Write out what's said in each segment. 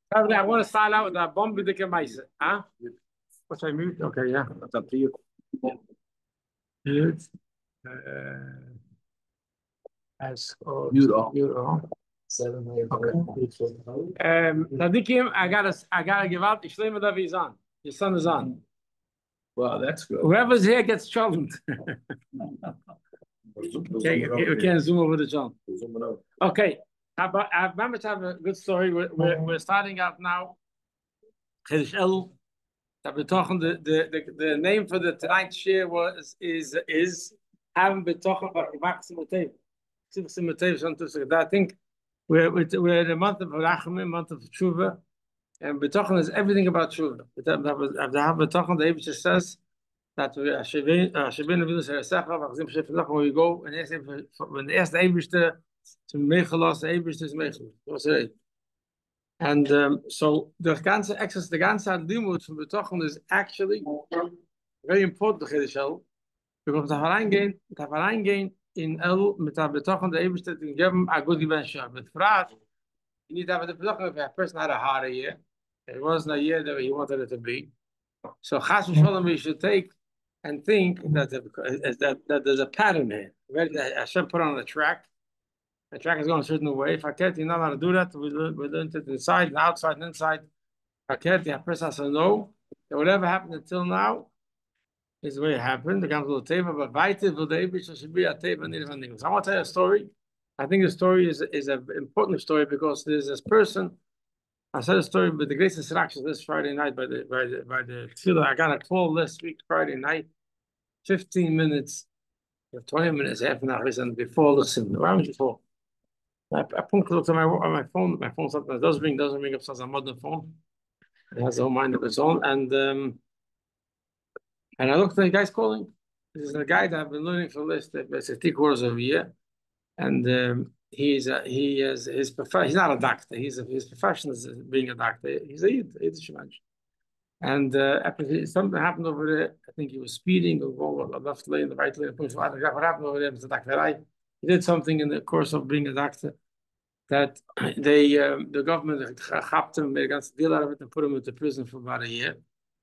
I want to start out with a bomb with the Gemaisa. Huh? What's I mute? Okay, yeah. That's up to you. Mute. As mute all. Mute all. Tzadikim, I gotta give out. Shlomo Davi is on. Your son is on. Wow, that's good. Whoever's here gets chosen. Okay, we can't zoom over the John. Okay, I remember to have a good story. We're starting out now. Chedesh Elul. The name for the tonight's share is having betochen v'achsimotei. I think we're in the month of Rachamim, month of Tshuva, and betochen is everything about Tshuva. The betochen, the Eibush says that when we go and ask the Eibush to mechalos, the Eibush is mechalos. And so the ganze access, the ganze limud from betochen is actually very important to Chedesh Elul, because the reingehen in El mit der betochen the Eibush to give him a good dimension. But for us, you need to have the betochen. If a person had a hard year, it wasn't a year that he wanted it to be. So Chas v'Sholom we should take and think that there's a pattern here. Hashem put on a track. The track is going a certain way. If you're not allowed to do that, we learned it inside and outside and inside. The person has to know that whatever happened until now is the way it happened. The comes to the table, but weiter will the Eibush should be a table. So I want to tell you a story. I think the story is an important story because there's this person. I said a story with the greatest instructions this Friday night by the tefillah. I got a call last week Friday night, 15 minutes, 20 minutes, half an hour, and before listening. Around before. I looked at my phone. My phone sometimes doesn't ring up. Says I'm on the phone. It has a whole mind of its own. And I looked at the guy's calling. This is a guy that I've been learning for the last 3 quarters of a year. And he's not a doctor. His profession is being a doctor. He's a Yid Shemansh. And after something happened over there, I think he was speeding or going left lane, the right lane. What happened over there was the doctor. He did something in the course of being a doctor that the government chapped him, made a ganze deal out of it, and put him into prison for about a year.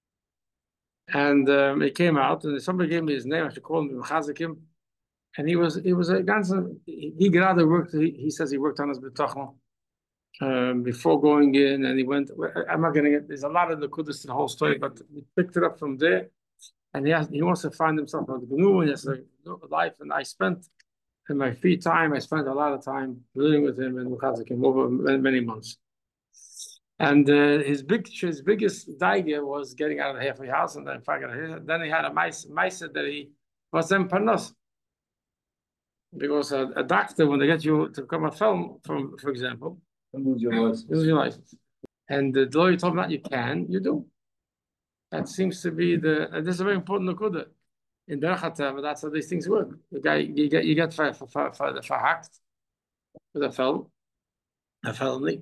And he came out, and somebody gave me his name. I should call him Chazakim. And he was a ganze. He got out of work. He says he worked on his betochen before going in, and he went. I'm not getting it. There's a lot of the kudus to the whole story, but he picked it up from there, and he wants to find himself on the GNU, and he has a life. And I spent in my free time, I spent a lot of time living with him and Chazakim over many months. And his biggest idea was getting out of the halfway house, and then he had a mice that he was in Parnos. Because a doctor, when they get you to come a film, for example, lose your license. And the lawyer told me that you do. That seems to be this is a very important nakuda. In Derech HaTeva, that's how these things work. The guy, you get verhakt with a felony.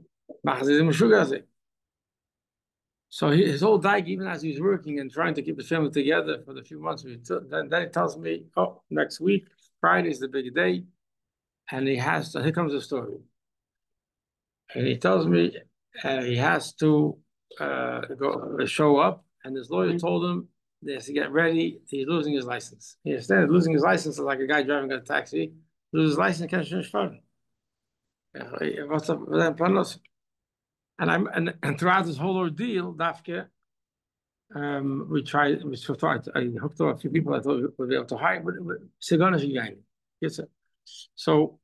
So his whole daig, even as he was working and trying to keep the family together for the few months, then he tells me, next week, Friday is the big day, and here comes the story. And he tells me he has to show up, and his lawyer told him he has to get ready. He's losing his license. He understands losing his license is like a guy driving a taxi. Loses his license, can't change phone. What's up with that plan? And throughout this whole ordeal, Dafke, I hooked up a few people I thought would be able to hire, but so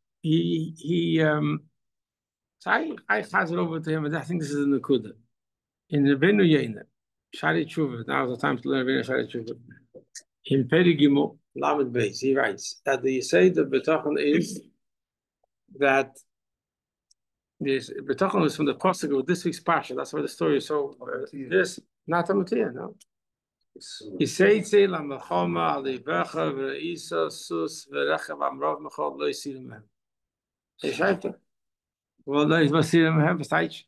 so I passed it over to him, and I think this is in the Kuda. In the Venu Yena, Shari Tshuva, now is the time to learn Venu Shari Tshuva. In Perigimo, Lamed Beis, he writes that the Yisei of B'tachon is that this B'tachon is from the Pasuk of this week's Pasha. That's why the story is so. This not a Matiyah, no. Yiseitze lamachoma alivecha ve'isa sus ve'rechav amrov mechol lo yisirim mehem. He schreibt er. Well, lo yisirim mehem, besides,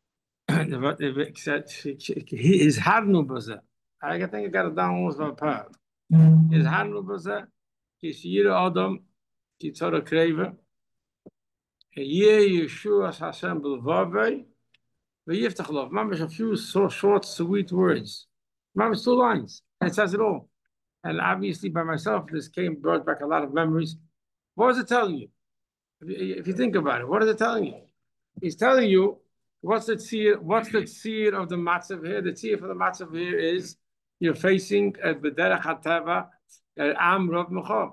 his harnu b'zeh. I think I got it down almost by a part. His harnu b'zeh, ki shira adam, ki tzara kreva, Yeh Yeshua Hashem B'Lvavei, V'yiftach lov. Mamish a few so short, sweet words. Mamish 2 lines. And it says it all. And obviously, by myself, this brought back a lot of memories. What is it telling you? If you think about it, what is it telling you? He's telling you what's the tzir of the matzav here. The tzir for the matzav here is you're facing a b'derech hateva am rav mechor.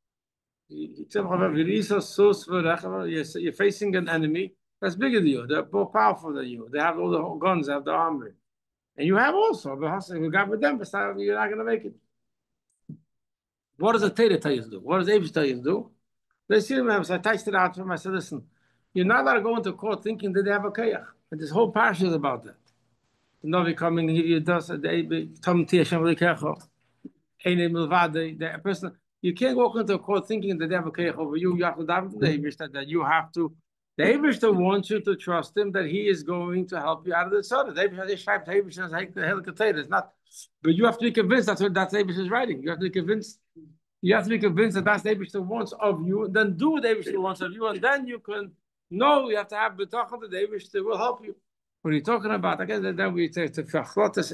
You're facing an enemy that's bigger than you. They're more powerful than you. They have all the guns, they have the armory, and you have also. You're not going to make it. What does the Torah tell you to do? What does Eibush tell you to do? They see him, so I touched it out to him. I said, listen, you're not allowed to go into court thinking that they have a kayach. And this whole parasha is about that. The Novi coming here, you does the person. You can't walk into a court thinking that they have a kayach over you. You have to daven to the Eibush that you have to. The Eibush wants you to trust him that he is going to help you out of the tzara. The Eibush is not. But you have to be convinced that's what Eibush is writing. You have to be convinced. You have to be convinced that that's the Eibush wants of you. Then do what the Eibush wants of you, and then you can know. You have to have bitachon that the Eibush will help you. What are you talking about? I guess then we take to Fachlotas.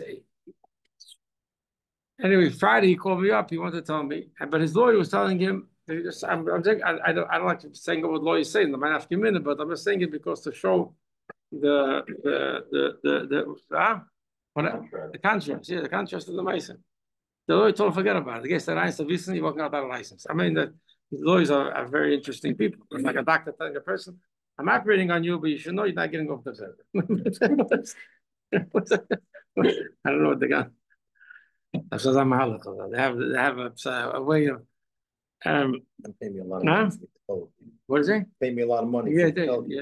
Anyway, Friday he called me up. He wanted to tell me, but his lawyer was telling him. I don't like saying what lawyers say in the might have to minute, but I'm just saying it because to show the contrast, the contrast of the Mason. The lawyer told him forget about it. The guy said, "I recently walking out without a license." I mean, the lawyers are very interesting people. It's like a doctor telling a person, "I'm operating on you, but you should know you're not getting off the server." I don't know what they got. They have a way of. Pay me a lot of money. What is it? Pay me a lot of money. Yeah.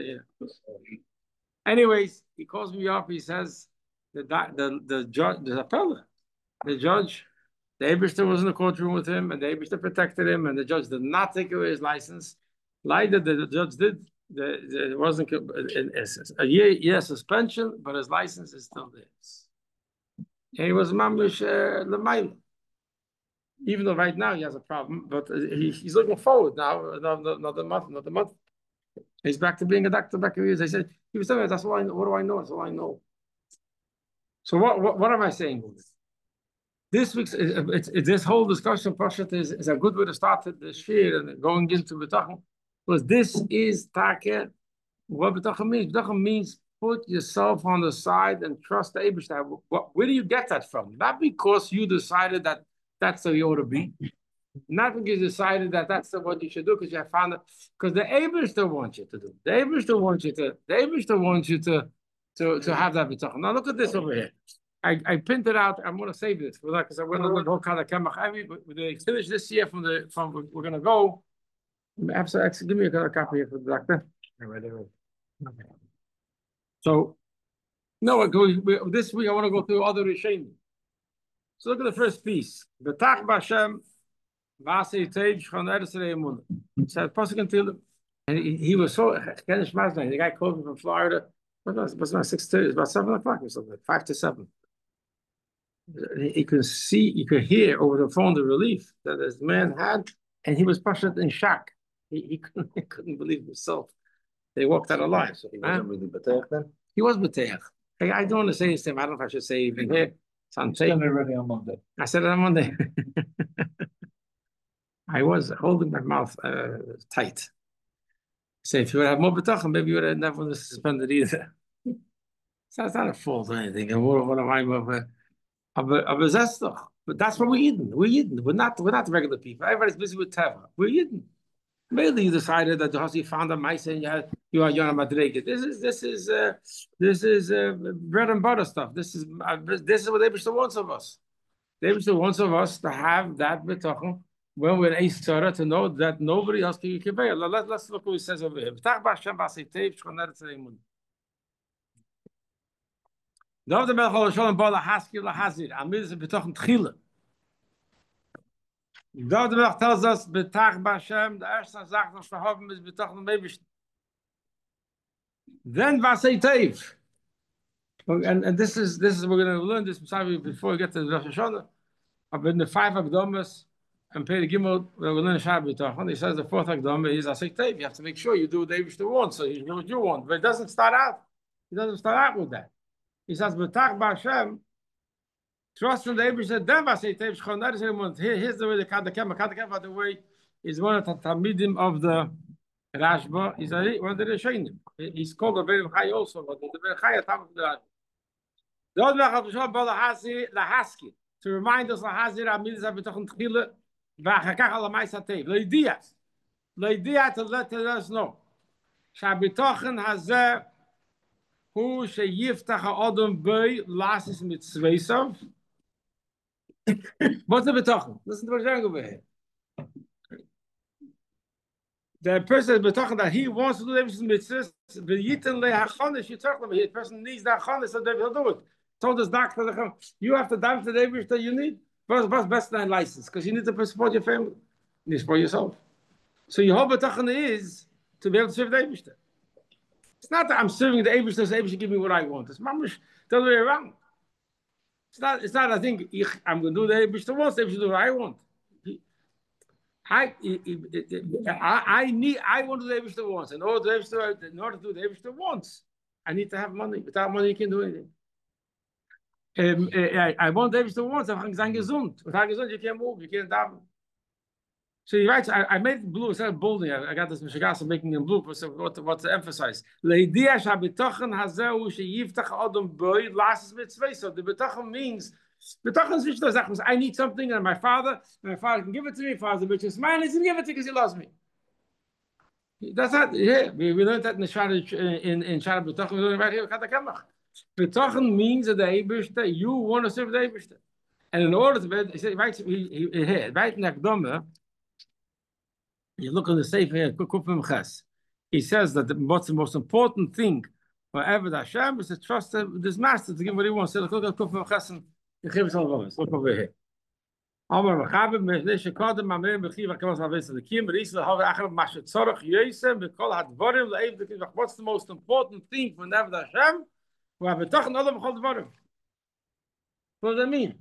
Anyways, he calls me up. He says the judge, the appellate, the judge, the Eibush was in the courtroom with him, and the Eibush protected him, and the judge did not take away his license. Lied that the judge did. It wasn't a year suspension, but his license is still there. And he was mamish l'mayla. Even though right now he has a problem, but he's looking forward now. Another month. He's back to being a doctor. Back to years. I said he was telling me, "That's all I know. What do I know? That's all I know." So what am I saying? This week's this whole discussion, Pashat, is a good way to start the shir and going into bitachon, because this is take what bitachon means. Bitachon means put yourself on the side and trust the Eibush. Where do you get that from? Not because you decided that that's the way you ought to be. Not because you decided that that's what you should do because you have found it. Because the Eibush wants you to do. The Eibush wants you to have that bitachon. Now look at this over here. I printed out. I'm going to save this because I'm going to go kind of kemach. We finish this year from we're going to go. Absolutely, give me a copy here for the doctor. Okay. So no, this week I want to go through other rishonim. So look at the first piece. B'tach b'Hashem v'asei tev shchon eretz emunah. It said pasuk until, and he was so Kenish Mazdai. The guy called me from Florida. It was about 6:30. It's about 7 o'clock or something. 5 to 7. He could see, you could hear over the phone the relief that this man had, and he was passionate in shock. He couldn't believe himself. They walked out alive. So he wasn't really B'teach then? He was B'teach. I don't want to say his name. I don't know if I should say even here. I said it already on Monday. I said it on Monday. I was holding my mouth tight. Say, if you would have more bitachon, maybe you would have never suspended either. So it's not a fault or anything. And what am I of a zestach? But that's what we're eating. We're eating. We're not regular people. Everybody's busy with teva. We're eating. Maybe you decided that you found a mice and you are Yonah Madrega. This is bread and butter stuff. This is what Eibush wants of us. Eibush wants of us to have that bitachon when we're in Eisara, to know that nobody else can convey. Let's look what he says over here. B'tach b'Hashem v'asei tev shchon eretz emunah. David the Melech HaShalom ba lahaskir lahazir. Amid is a bitachon tchila. David the Melech tells us b'tach b'Hashem. The erste Sache was verhoffen is bitachon Eibush. Then v'asei tev. And this is we're going to learn this before we get to the Rosh Hashanah. I've been the 5 Akdomas and pay the Gimel. We're learn Shabbat bitachon. He says the 4th Akdoma is asay tev. You have to make sure you do what Eibush wants, so you do what you want. But it doesn't start out. He doesn't start out with that. He says, "B'tach b'Hashem." Trust in the Eibishter. Then Vasei Tev Shchon. Here's the way the Kaddikem. Kaddikem, by the way, is one of the Talmidim of the Rashba. He's one of the Rishonim. He's called the Berim Chai also, but the Berim Chai is top of the Rashba. The other Chafashon Balahasi Lahaski to remind us Lahazi Ramidas Abitochon Tchile V'Achakach Alamais Hatev Leidias to let us know Shabitochon Hazeh Hu Sheyiftach HaOdom Bey Lasis Mitzveisav. What's the betochen? Listen to what I'm over here. The person is betochen that he wants to do everything mitzvahs. The yitin lehachonis. You talk about it. The person needs that chonis, so they will do it. Told this doctor, you have to dive to the Eibush that you need. What's best than license? Because you need to support your family. You need to support yourself. So your whole betochen is to be able to serve the Eibush. It's not that I'm serving the Eibush, so the Eibush give me what I want. It's mamish the other way around. It's not. I think I'm going to do the Eibishter wants. The Eibishter do what I want. I want to do the Eibishter wants. In order to do the Eibishter wants, I need to have money. Without money, you can't do anything. I want the Eibishter wants. I'm gesund. Without gesund, you can't move. You can't daven. So he writes, I made it blue instead of bolding. I got this Mishagas making it blue. So what to emphasize? Leidia shabitochen hazeu sheyiftach odom boy lasis mitzvah. So the bitochen means bitochen is which I need something, and my father can give it to me. Father, which is mine, he's gonna give it to me because he loves me. That's not. Yeah, we learned that in the Shara in Shara bitochen. We learned right here. Bitochen means that the Eibishter, you want to serve the Eibishter, and in order to he said right here right in Akdoma. You look on the Sefer here, he says that what's the most important thing for Eved Hashem is to trust this master to give him what he wants. So look at Kufim Ches and Yechiv Salvamis. Look over here. Amar Machabim Meshne Shekodem Mamre Bechiv Akamas Haves Lekim Risla Hav Achrav Mashet Tzorach Yosem Bekol Hadvarim Leiv Lekim. What's the most important thing for Eved Hashem? We have a Tochen Adam Bechol Dvarim. What does that mean?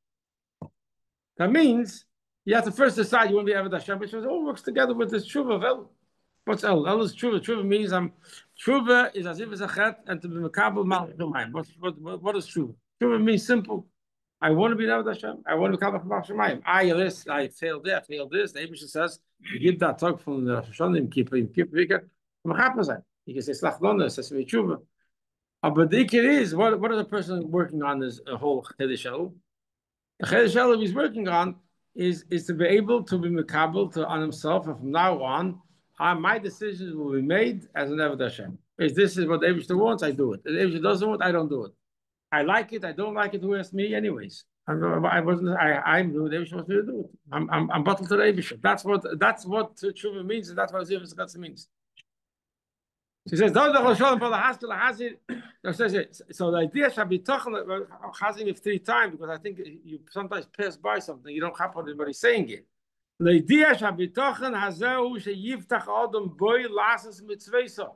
That means you have to first decide you want to be Eved Hashem, which all works together with this tshuva of El. What's El? El is tshuva. Tshuva means tshuva is as if it's a chet and to be mekabel malach shemayim. What is tshuva? Tshuva means simple. I want to be Eved Hashem. I want to be mekabel malach shemayim. I failed there. I failed this. The Eibush says you give that talk from the Hashanim Kippur Vika. You can say slach lona, sesame tshuva. But the ikir is what is the person working on this whole chedesh El? The chedesh El he's working on is to be able to be mekabel on himself, and from now on, my decisions will be made as an Eved Hashem. If this is what the Eibishter wants, I do it. If the Eibishter doesn't want, I don't do it. I like it, I don't like it. Who asked me, anyways? I'm doing the Eibishter wants me to do it. I'm bottled to the Eibishter. That's what tshuva means, and that's what Zivus means. She says, so the idea shall be chazing it 3 times because I think you sometimes pass by something, you don't have anybody saying it. The idea shall be hazeu sheyiftach odom boy lasis mitzvesa.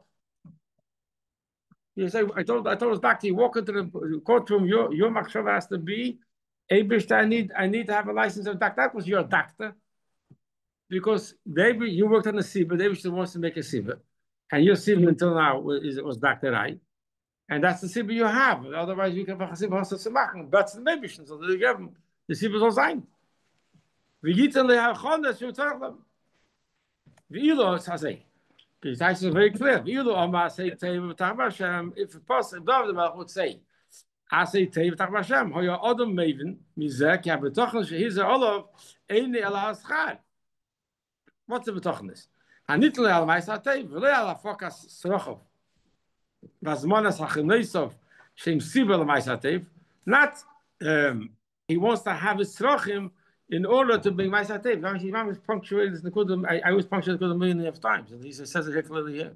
You say, I told us back to you walk into the courtroom, your machshava has to be, Eibishter, I need to have a license of doctor. That was your doctor. Because you worked on a sibur, Eibishter wants to make a sibur. And your sibur until now was Dr. Rai. And that's the sibur you have. Otherwise, you can have a sibur also to machen. But the Eibishter, so they give them the sibur soll sein. Wie geht denn der Chones, you tell them? Wie Ilo, it's Hazei. It is very clear. Wie Ilo, Oma, say, Teiv, Tach Hashem, if possible, David Melch would say, I say, Teiv, Tach Hashem, Hoya Odom Maven, Mizek, Ya Betochen, Shehiza Olav, Eini Ela Haschad. What's the Betochenis? Anitle al Maisatev, Vele al Fokas Srochov. Vazmonas Hachinoisov, Shem Sibel Maisatev. Not, he wants to have his Srochim in order to bring Maisatev. I was punctuated this Nekudim, I was punctuated a million of times, and he says it clearly here.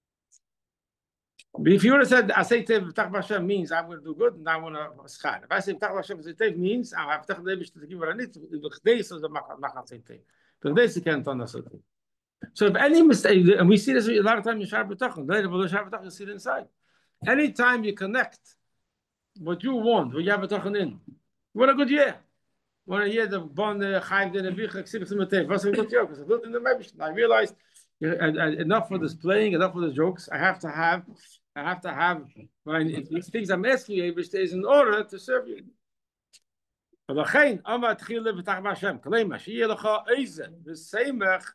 But if you would have said, Aseitev Tach Hashem means I'm going to do good and I want to schad. If I say Tach Hashem Aseitev means I have Tach Devish to give what I need to do, this is the Machat Aseitev. But this you can't understand. So if any mistake, and we see this a lot of times in Shara B'Tachon, later below Shara B'Tachon, you see it inside. Anytime you connect what you want, what you have B'Tachon in, what a good year. What a year the bond Chayv the Nevicha Ksibich Metev. What's a good year? Because I built in the Mebish. I realized Enough for displaying, enough for the jokes. I have to have when these things I'm asking you, which is in order to serve you. ולכן, אמר תחילה בטח בהשם, כלומר, שיהיה לך איזה וסמך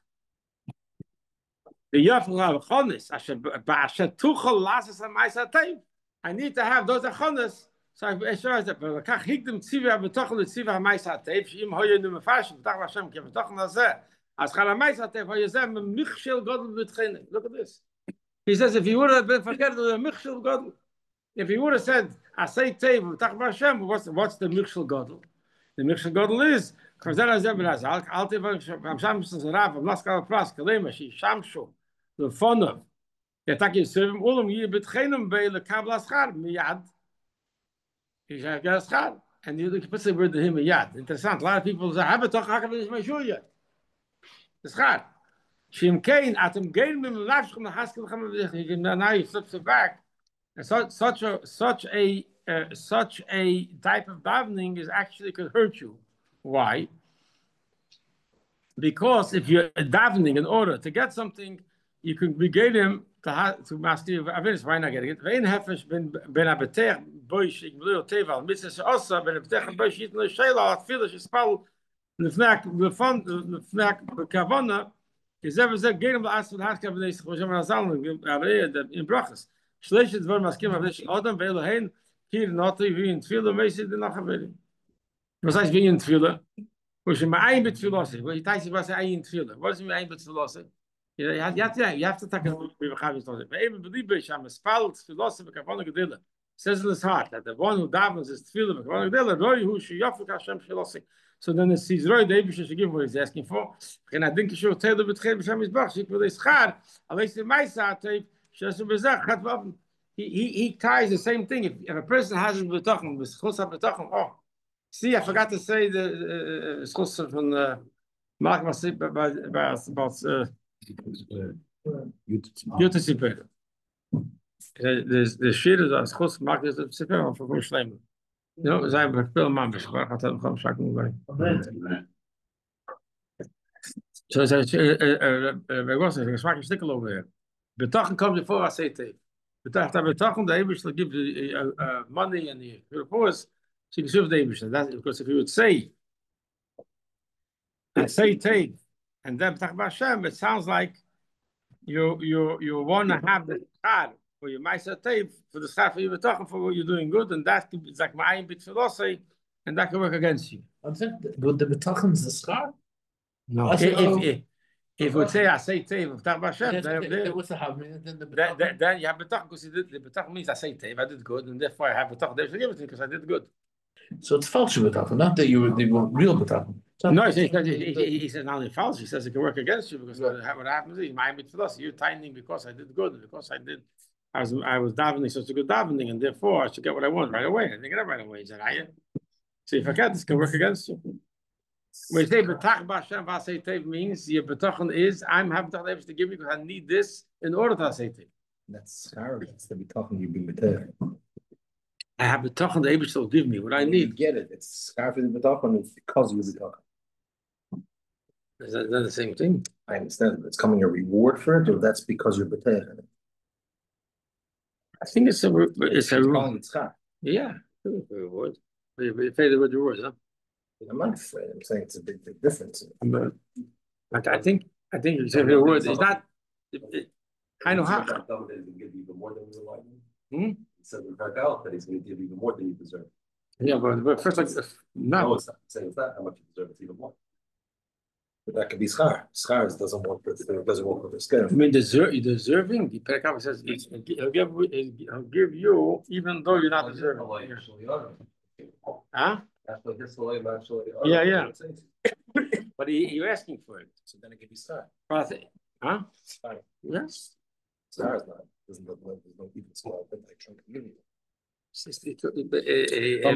ויופל החונס, אשר תוכל לעשות המעשה הטוב. I need to have those החונס, so ולקח הקדם ציווה בתוכן לציווה המעשה הטוב, שאם היו מפרשים בטח בהשם כבתוכן הזה, אז חל המעשה הטוב, היה זה מכשל גודל בתחילה. Look at this. He says, if you would have been forgetting the מכשל גודל, if he would have said, I say tov, b'tach b'Hashem, what's the mikshel gadol? The mikshel gadol is, Chazer Hazeh ben Azal, Al Teva, Hamsham Rav, Laskal Pras, Kalema, She Shamshu, the Fonav, Yatak Yisuvim, Ulam Yir B'tchenim Bei Lekabla Schar, Miyad, He said, get a schar, and you put the word to him, Miyad. Interessant, a lot of people say, Habetach, how come it's my shul the schar. Shim Kain, Atem Gein Mim Lafshchum, Haskell Chamavich, now he flips it back. And such a type of davening is actually could hurt you. Why? Because if you're davening in order to get something, you can begin him to master awareness. Why not getting it? Vein hefesh ben abeter boish igbleu teval mitzvah osa ben abeter boish yitno sheila atfila shespal lefnak bekavana is ever said get him last with hart kavanah choshem razal in brachas. Schlecht ist wohl maskim aber nicht Adam weil hin hier not wie in viele meise die noch haben. Was heißt wie in viele? Was ich mein mit philosophy. Was heißt was ein viele? Was ist mein mit philosophy? You have to take a we have it. But even believe ich am spalt philosophy kavon gedela. Says in his heart that the one who davens is viele kavon gedela, roy who she yafuk Hashem philosophy. So then it sees roy David should give what he's asking for. And I think you should tell the betreib Hashem is bach, she will is schar. At least in my side he ties the same thing. If a person has a betachon, oh, see, I forgot to say the schos from Mark about Yutziper. The shit is a schos Mark is the Siper from Shleimer. You know, as I'm a film man, so was a swag stickle over here. Betachon comes before I say tape. Betach betachon, the Eibush will give the money and the reports. So you can serve the Eibush. That's because if you would say tape and then betach b'Hashem, it sounds like you want to have the schar for your ma'aser tape for the schar for your betachon for what you're doing good, and that it's like ma'ayin bit philosophy, and that can work against you. I'm saying, would the betachon is the schar? No. If we say I say teiv of Hashem, then what's the happening? Then you have betach because the betach means I say teiv, I did good, and therefore I have betach. They should give it to me because I did good. So it's false betachon, not that you were the real betachon. No, he says not only false. He says it can work against you because what happens is my philosophy. You're tithing because I did good, because I was davening such a good davening, and therefore I should get what I want right away. I didn't get it right away. He said, so if I get this, can work against you. When you say betach b'Hashem v'asei tev means your betachon is I'm having betach to give you because I need this in order to asei tev. That's schar. That's the betachon you bring betach. I have betachon the Eibush will give me what I need. You get it. It's schar for the betachon. It's because you betachon. Is that the same thing? I understand. It's coming a reward for it, or that's because you're betach. I think it's a calling it schar. Yeah, reward. You pay the reward, huh? I'm not afraid. I'm saying it's a big difference. Like I think you say the word. It's not. I know how. He's going to give you even more than you like. He said with Ragal that he's going to give you even more than you deserve. Yeah, but first, like, no, it's not. Saying it's not how much you deserve. It's even more. But that could be schar. Schar doesn't work with the skin. I mean, deserving. The Perikava says he'll give you even though you're not deserving. Huh? Yeah. But you're asking for it. So then it could be schar. Huh? Schar. Yes. Schar is not. Doesn't look like there's no even small, but like trunk community. I don't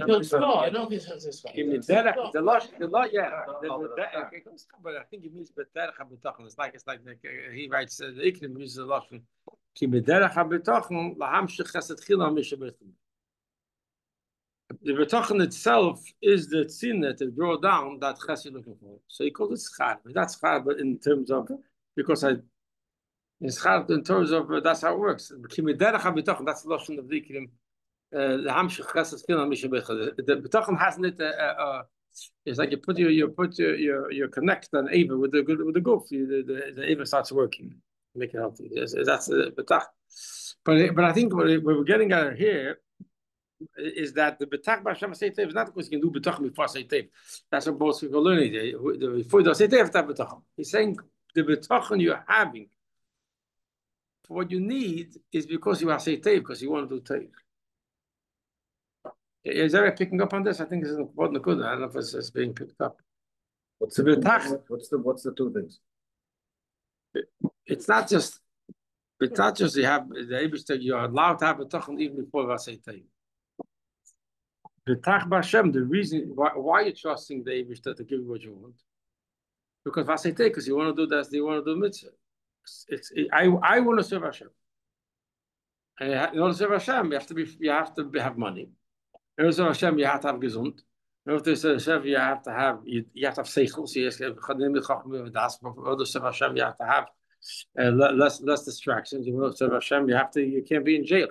but I think it means b'derech habetachon. It's like he writes the Ikrim uses a lot from ki b'derech habetachon lahamshich chesed chila mishabetachon. The betachon itself is the tzina to draw down that chesed you're looking for. So he calls it schar. That's schar, but in terms of because it's hard in terms of that's how it works. That's the lotion of the Ikrim. The Hamshich Chesed Kilam Mishabech. The B'tachon hasn't it. It's like you put your connect on Ava with the goof. The Ava starts working, make it healthy. That's B'tach. But I think what we're getting at here is that the B'tach B'Hashem Seitev is not because you can do B'tach before Seitev. That's what most people are learning. Before you do Seitev, you have to have B'tach. He's saying the B'tach you're having for what you need is because you have Seitev, because you want to do Tev. Is there picking up on this? I think this is important. I don't know if it's being picked up. What's the two things? It's not just you have the Eibishter, you're allowed to have a tachon even before Vasei. The Tach B'Hashem, the reason why you're trusting the Eibishter to give you what you want, because Vasei, because you want to do that, you want to do mitzvah. I want to serve Hashem. And in order to serve Hashem, you have to have money. In order to serve Hashem, you have to have gesund. In order to serve Hashem, you have to have seichel. So in order to serve Hashem, you have to have less distractions. You want to serve Hashem, you can't be in jail,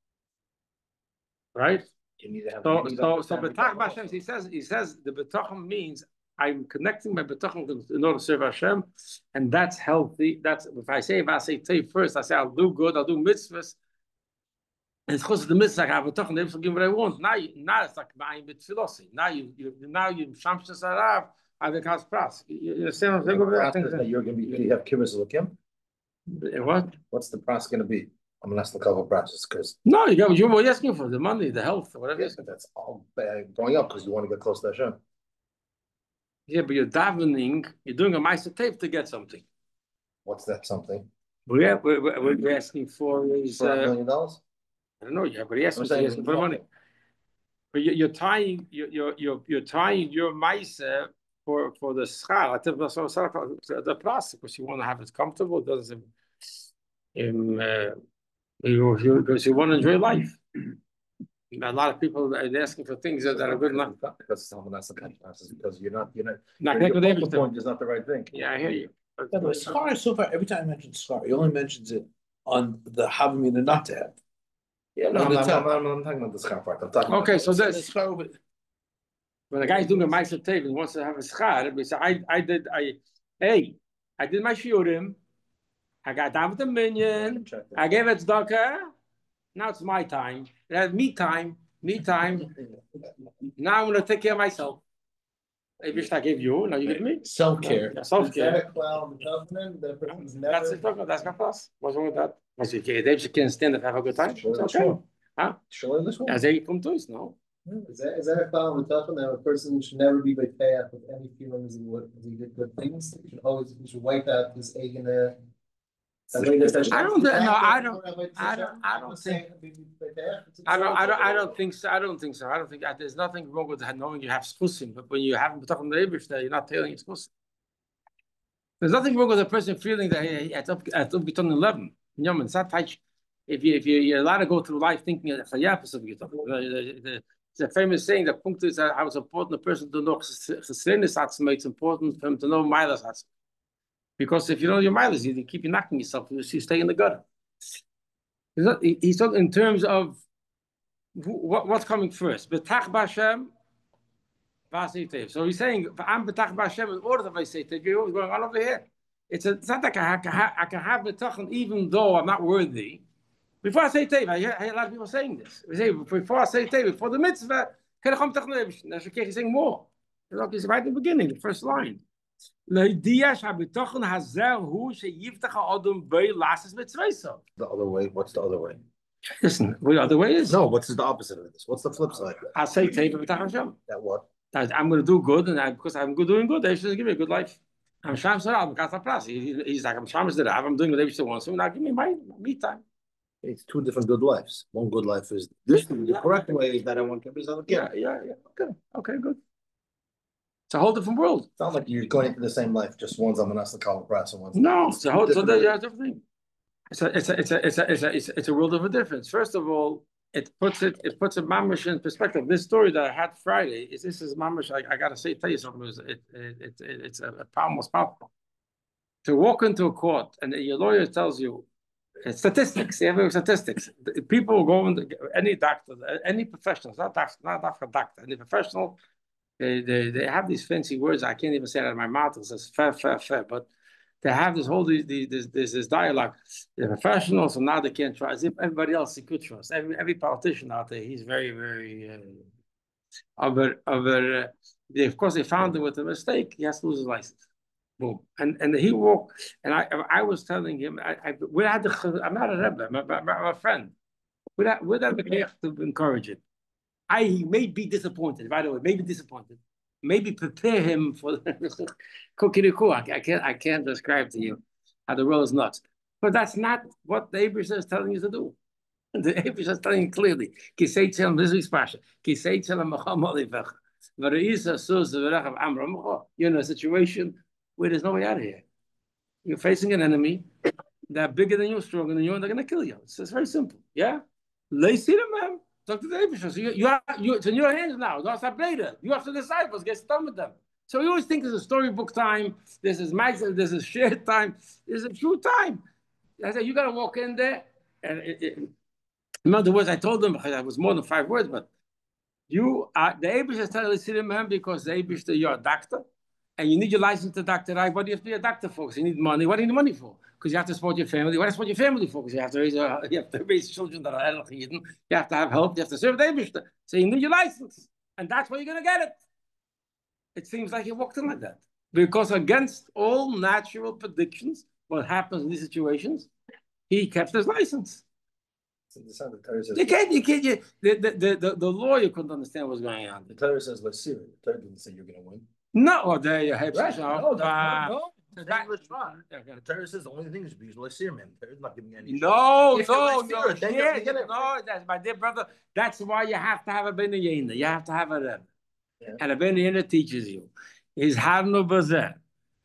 right? You need to have. So B'tach B'Hashem, he says the B'tachim means I'm connecting my B'tachim in order to serve Hashem, and that's healthy. That's if I say Tei first, I say I'll do good, I'll do mitzvahs. And it's because of the mitzvah I have a B'tachim, they will give what I want. Now it's like buying with philosophy. Now you shamshas arav. I think has pras. You understand what I'm saying? That you're going to be. Do you have kibbutz l'kim? What? What's the pras going to be? I'm going to ask the cover process because no, you're asking for the money, the health, whatever. Yes, that's all going up because you want to get close to Hashem. Yeah, but you're davening. You're doing a ma'aser tape to get something. What's that something? We're asking for is $1 million. I don't know. Yeah, but you're asking for money. But you're tying your ma'aser for the schar. The plastic because you want to have it comfortable. It doesn't. Because you want to enjoy life. A lot of people are asking for things that are good enough. Because someone has the consequences. Because you're not your point is not the right thing. Yeah, I hear you. By the way, schar so far, every time I mention schar, he only mentions it on the having and not to have. Yeah, no, I'm talking about the schar part. I'm talking. Okay, about so this when a guy's doing a ma'aser tape and wants to have a schar, we say, I did my shiurim. I got down with the minion. I gave it tzedakah. Now it's my time. It has me time. Now I'm going to take care of myself. I wish I gave you. Now you give me self-care. Self-care. That's it. That's not plus. What's wrong with that? What's okay? They can stand up, have a good time. Sure, okay. Huh? Sure, this one. As they come to us, no. Is that a cloud with that a person should never be by path with any feelings and what he did good things? He should wipe out this egg in there. I don't think so. I don't think there's nothing wrong with knowing you have schusim, but when you haven't talking the Eibush there, you're not telling it's schusim. There's nothing wrong with a person feeling that hey, at up 11. It's not tight. If you're allowed to go through life thinking it's a famous saying that punkt is how it's important a person to know chesrenis. It's important for him to know milas. Because if you know your mileage, you keep knocking yourself, you stay in the gutter. He's talking in terms of what's coming first. B'tach B'Hashem, Vasei. So he's saying, I'm B'tach B'Hashem in order to Vasei. You're going on over here. It's not like I can have B'tach even though I'm not worthy. Before I say Tev, I hear a lot of people saying this. They say, before I say Tev, before the mitzvah, he's saying more. It's right in the beginning, the first line. The other way, what's the other way? Listen, what the other way is? No, what's the opposite of this? What's the flip side? I say That what? I'm going to do good, and because I'm doing good, they should give me a good life. I'm Shams Sarab, he's like, I'm Shams Sarab, I'm doing what they still want, so now give me my me time. It's two different good lives. One good life is this. The correct way is that I want to Yeah. Okay, good. It's a whole different world. It's not like you're going into the same life. Just one's on the Nasa Press and one's no. It's a whole different thing. It's a world of a difference. First of all, it puts a mamish in perspective. This story that I had Friday is mamish. I gotta tell you something. It's a most powerful. to walk into a court and your lawyer tells you statistics, they have statistics. People go into any doctor, any professional, not a doctor, any professional, they have these fancy words. I can't even say that in my mouth. It says fair, but they have this whole this dialogue. They're professionals, so now they can't trust. As if everybody else they could trust. Every politician out there, he's very, very of course they found him with a mistake. He has to lose his license. Boom. And he walked, and I was telling him, I'm not a rebbe, I'm a friend. Without to encourage it. He may be disappointed, by the way, maybe disappointed. Maybe prepare him for I can't describe to you how the world is nuts. But that's not what the Abishah is telling you to do. The Abishah is telling you clearly. You're in a situation where there's no way out of here. You're facing an enemy that bigger than you, stronger than you, and they're going to kill you. It's very simple. Yeah? Lay see them, man. Talk to the Abishah. So it's in your hands now. You have to decide what's get done with them. So you always think there's a storybook time, this is shared time, there's a true time. I said, you got to walk in there. And in other words, I told them, because it was more than 5 words, but you are, the Abishah is telling you because the Abishah, you're a doctor, and you need your license to doctor. Right? What do you have to be a doctor for? Because you need money. What do you need money for? Because you have to support your family. What do you support your family for? Because you have to raise children that are Erech Yidden. You have to have help. You have to serve the Abishah. So you need your license. And that's where you're going to get it. It seems like you walked in like that. Because against all natural predictions, what happens in these situations, he kept his license. The lawyer couldn't understand what's going on. The Torah says, let's see it. The Torah didn't say you're going to win. No, there you have right. No. The Torah says the only thing is be like man. The Torah's not giving any. No, that's my dear brother. That's why you have to have a Ben Yena. You have to have a Rebbe. Yeah. And a Ben Yena teaches you. Is Harno Bazeh.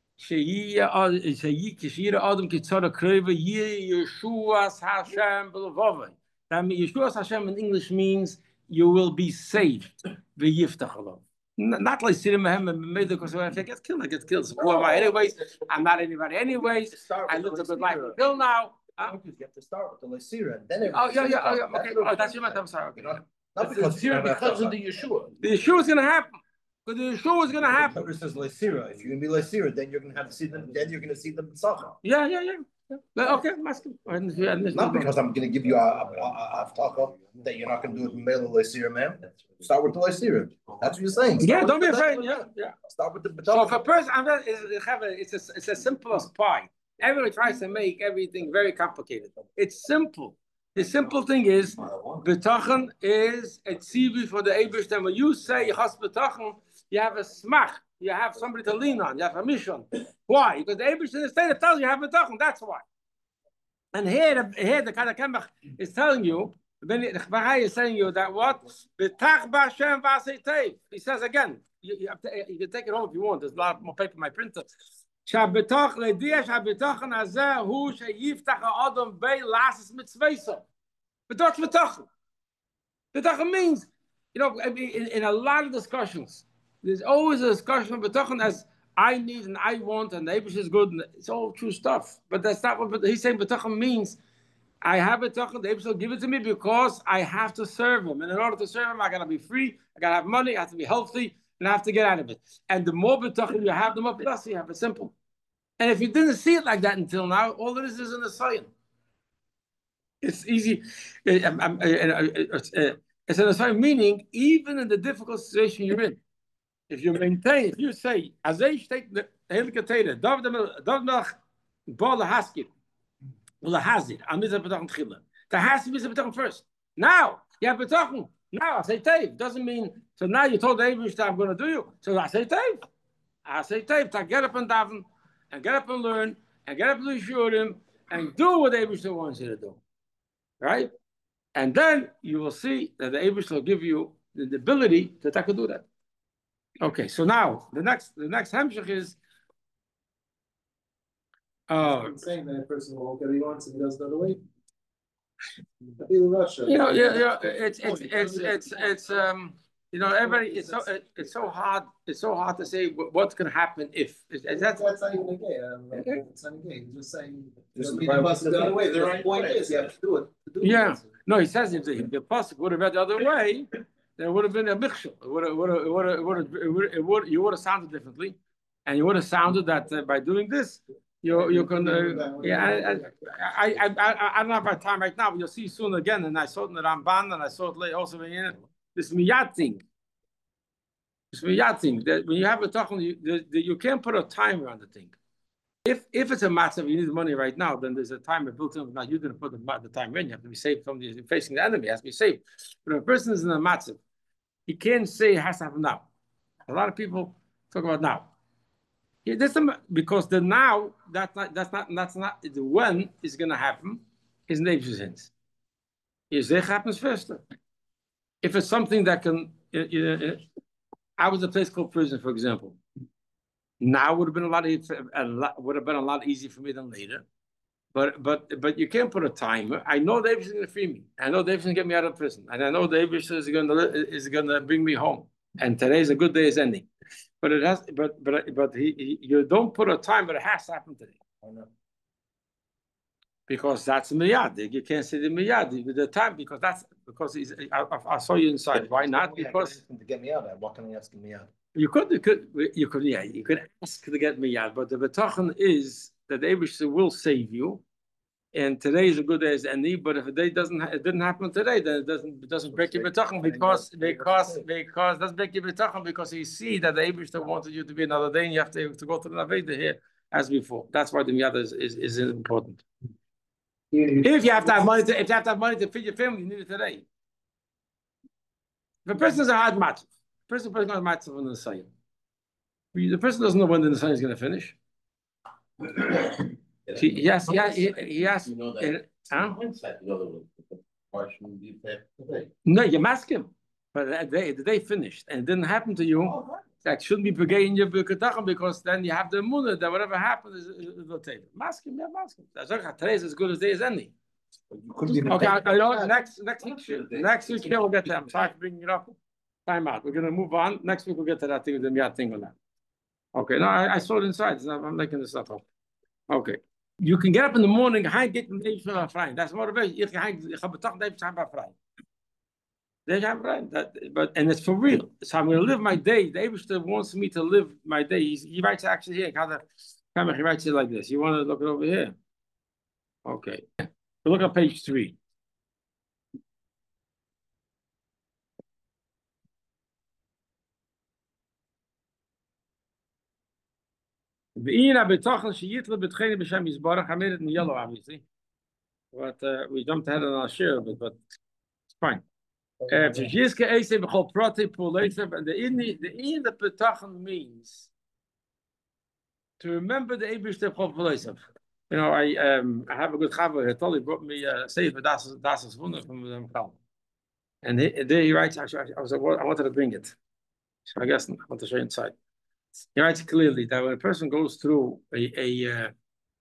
That means Yeshuas Hashem in English means you will be saved. Not like Sirim Mehem because if I get killed, I get killed. So who am I anyways? I'm not anybody anyways. I lived a good life until now. You have to start with the Lesira. Then okay. Oh, that's your matter. I'm sorry. Okay. Not because of the Yeshua. The Yeshua is going to happen. Because the Yeshua is going to happen. The says Lesira. If you're going to be Lesira, then you're going to have to see them. Then you're going to see them in Sacha. Yeah. Okay, not because I'm going to give you a talk that you're not going to do it in Mela Lesira, man. Start with the Lesira. That's what you're saying. Yeah, don't be afraid. Yeah. Start with the. So if a person, it's as simple as pie. Everyone tries to make everything very complicated. It's simple. The simple thing is, betachan is a tzivi for the Eibush. When you say chas betachan, you have a smach. You have somebody to lean on. You have a mission. Why? Because the Eibush in the state tells you have betachan. That's why. And here the Kaddish Kemach is telling you. The Chbachai is saying you that what? Betach b'Hashem v'asei teiv. He says again. You can take it home if you want. There's a lot more paper in my printer. Shabetach le'diah shabetachan hazeh hu sheyiftach ha'adam bei lasis mitzvayso. Betach betachan. Betachan means, in a lot of discussions, there's always a discussion of betachan as I need and I want and the Eibush is good. And it's all true stuff. But that's not what he's saying. Betachan means I have betachan. The Eibush will give it to me because I have to serve him. And in order to serve him, I got to be free. I got to have money. I have to be healthy. And I have to get out of it. And the more betachan you have, the more plus you have. It's simple. And if you didn't see it like that until now, all it is an assignment. It's easy. It's an assignment, meaning even in the difficult situation you're in, if you say, Azay take the Helikateda, Dovnach, Bala Haskip, Ula Hazir, Amiza Betachan Chila. The Haskip is a Betachan first. Now, you have Betachan. Now, I say Taiv. Doesn't mean, so now you told the Eibush that I'm going to do you. So I say Taiv. To get up and daven, and get up and learn, and get up and do Shurim, and do what the Eibush wants you to do. Right? And then you will see that the Eibush will give you the ability to do that. Okay, so now the next Hemshech is I'm saying that a person will get what he wants and he does the other way. It's You know, everybody, it's so hard to say what's going to happen if. That's not even a gay. It's not a gay. He's just saying. The other way. The point is, you have to do it. Yeah. No, he says if the pasuk would have read the other way, there would have been a mixture. You would have sounded differently, and you would have sounded that by doing this, you can. I don't have my time right now, but you'll see soon again. And I saw it in the Ramban, and I saw it also in this miyad thing. This miyad thing that when you have a talk, you can't put a timer on the thing. If it's a matter you need money right now, then there's a timer built in. Now you didn't put the timer in. You have to be safe from facing the enemy. It has to be safe. But if a person is in a matter, he can't say it has to happen now. A lot of people talk about now. Because the now that's not the when is going to happen is Nebuchadnezzar's hands. Yezech happens first. If it's something that can, I was a place called prison, for example. Now would have been a lot easier for me than later, but you can't put a timer. I know David's going to free me. I know David's going to get me out of prison, and I know David is going to bring me home. And today's a good day is ending, but it has. But you don't put a timer. It has to happen today. I know. Because that's miyad. You can't say the miyad with the time because I saw you inside. Why not? Because to get me out. What can I ask me out? You could ask to get miyad, but the betachon is that the Eibusher will save you, and today is a good day as any. But if a day it didn't happen today, then it doesn't break your betachon because doesn't break your betachon because you see that the Eibusher wanted you to be another day, and you have to go to the Naveda here as before. That's why the miyad is important. If you have to have money to feed your family, you need it today. If a person is a hard match. The person putting on matzah on the Nisayan. The person doesn't know when the Nisayan is going to finish. He has. You know that. Huh? You know the partial defect today. No, you ask him. But the day finished and it didn't happen to you. That shouldn't be beginning your Birkatachim because then you have the munah that whatever happened is the table. Mask him. Today is as good as day as any. Okay, next week we'll get there. I'm sorry for bringing it up. Time out. We're going to move on. Next week we'll get to that thing, the miyad thing on that. Okay, no, I saw it inside. I'm making this stuff up. Okay. You can get up in the morning, that's motivation. But it's for real. So I'm going to live my day. The Eibusher wants me to live my day. He writes actually here. He writes it like this. You want to look it over here? Okay. Look at page 3. I made it in yellow, obviously. But we jumped ahead on our share of it, but it's fine. And the betachon means to remember the Eibusher Chol V'Leisav. You know, I have a good chaver. He told he brought me a sefer Das Wunder from the Chal. And there he writes, actually, I wanted to bring it. So I guess I want to show you inside. He writes clearly that when a person goes through an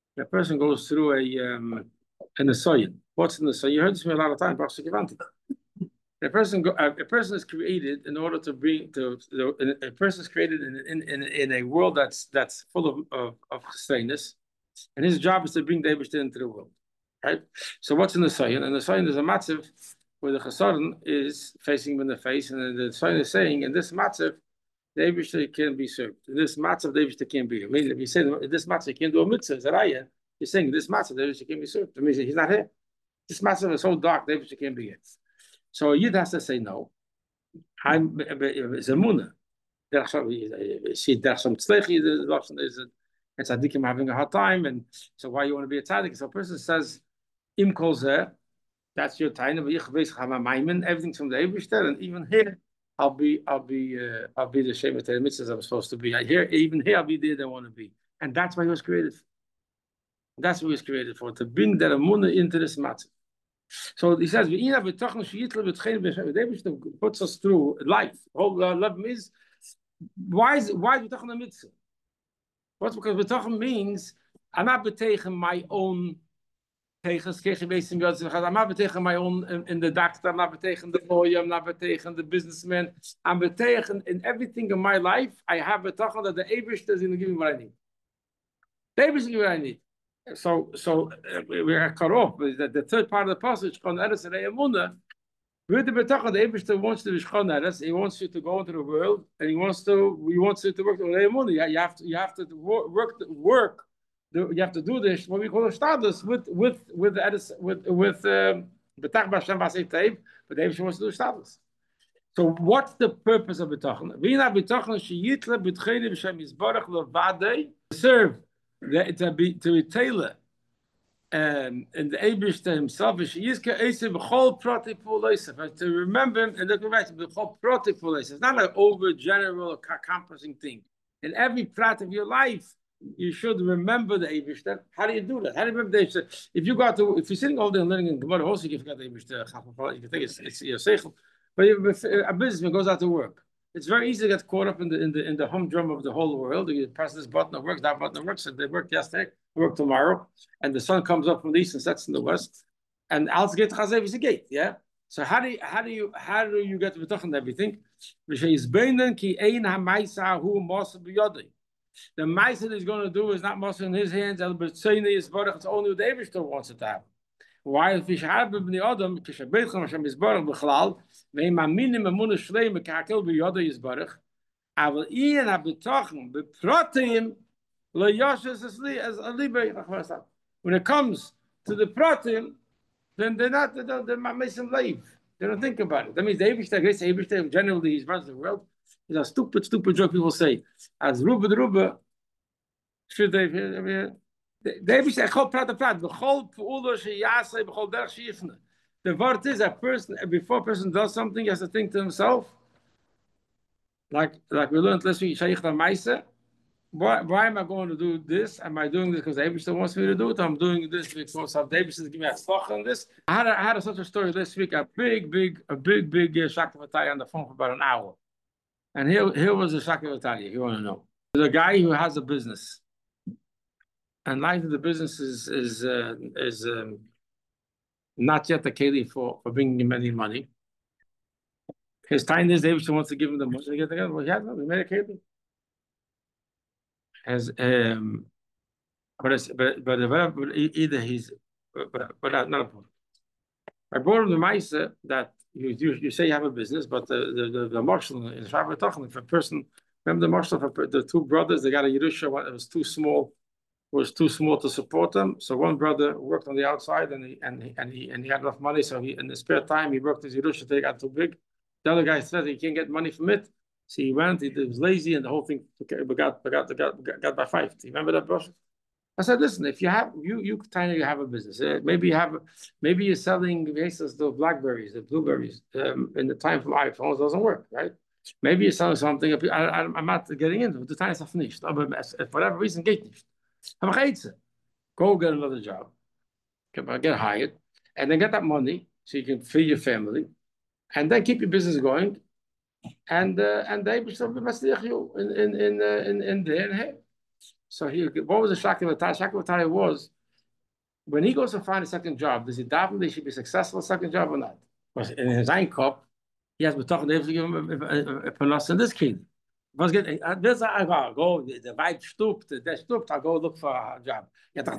Nisayan, what's in the Nisayan? You heard this from me a lot of times, a person is created in order to bring a person is created in a world that's full of chesronos, and his job is to bring the Eibusher into the world, right? So what's in the Nisayan? And the Nisayan is a matzav where the chesaron is facing him in the face, and the Nisayan is saying, in this matzav, the Eibusher can be served. In this matzav, the Eibusher can't be. I mean, if you say in this matzav, you can't do a mitzvah, Zaraya, you're saying this matzav, the Eibusher can't be served. I mean, he's not here. This matzav is so dark, the Eibusher can't be here. So Yid has to say no. I'm Zemuna. See, there's some tzlechi. It's tzaddikim having a hard time, and so why you want to be a tzaddik? So a person says, "Im kol zeh," that's your time. Everything's from the Eibusher, and even here, I'll be the Shema Torah mitzvahs I'm supposed to be. Even here, I'll be there that I want to be, and that's why he was created. That's what he was created for, to bring that Amunah into this matzah. So he says, puts us through life. Whole love is why is betachon a mitzvah? What's because betachon means I'm not betachon my own I'm not betegen my own in the doctor, I'm not betegen the lawyer, I'm not betegen the businessman. I'm betegen in everything in my life. I have betegen that the Eibishter is going to give me what I need. The Eibishter is going to give me what I need. So we are cut off. The third part of the passage, with the betachon, the Eibishter wants to be shchoneres. He wants you to go into the world, and he wants you to work on the You have to work. You have to do this, what we call a status with betach b'Hashem b'asei teib, but the Eibishter wants to do status. So what's the purpose of betachon? V'ina betachon sheyitle b'tcheni b'Hashem yisbarach levadei, serve to be tailor. And the Eibishter himself is to remember him and look right to it's not an over general encompassing thing. In every part of your life, you should remember the Eibishter. How do you do that? How do you remember the Eibishter? If you're sitting all day and learning in Gemara, also you forget the Eibishter. You can think it's your seichel. But a businessman goes out to work. It's very easy to get caught up in the humdrum of the whole world. You press this button, it works, that button works. They worked yesterday, work tomorrow, and the sun comes up from the east and sets in the west. And Al's gate chazev is a gate, yeah. So how do you get to betach and everything? The mice that he's going to do is not muscle in his hands. It's only the Eibishter wants it to happen. Why? If you have b'nei adam, kishabeicham Hashem yisbarach b'chalal, ve'imaminim emunah shleim mekakil b'yoda yisbarach, aval iyan habitachon b'pratim le'yashes as libei. When it comes to the pratim, then they're not missing life. They don't think about it. That means the Eibishter, great Eibishter, generally he runs the world. It's a stupid joke people say. As Ruba, should they? The word is a person, before a person does something, he has to think to himself, like we learned last week, why am I going to do this? Am I doing this because Eibishter wants me to do it? I'm doing this because Eibishter give me a stock on this. I had such a story this week, a big Shakavataya on the phone for about an hour. And here was a Shakavataya, if you want to know. There's a guy who has a business. And life of the business is not yet the keli for bringing him any money. His time is Eibishter wants to give him the money to get together. Well, he has nothing. He made a keli. But either he's but not a problem. I brought him the Maisa that you say you have a business, but the marshal in Shabbat, if a person, remember the marshal, the two brothers, they got a Yerusha, it was too small to support them. So one brother worked on the outside and he had enough money, so in the spare time he worked his Yerusha, they got too big. The other guy said he can't get money from it. So he went, he was lazy, and the whole thing got by five. You remember that, Brosh? I said, listen, if you have you have a business, maybe you're selling the blackberries, the blueberries, in the time from iPhones, it doesn't work, right? Maybe you're selling something. I'm not getting into it. The time is not finished. For whatever reason, go get another job, get hired, and then get that money so you can feed your family, and then keep your business going. And they will be you in there and here. So what was the Shakavataya? Shakavataya was when he goes to find a second job, does he definitely should be successful second job or not? Because in his Einkop, he has been talking to give him a panos in this kid. Was getting this I go the vibe stooped, I go look for a job.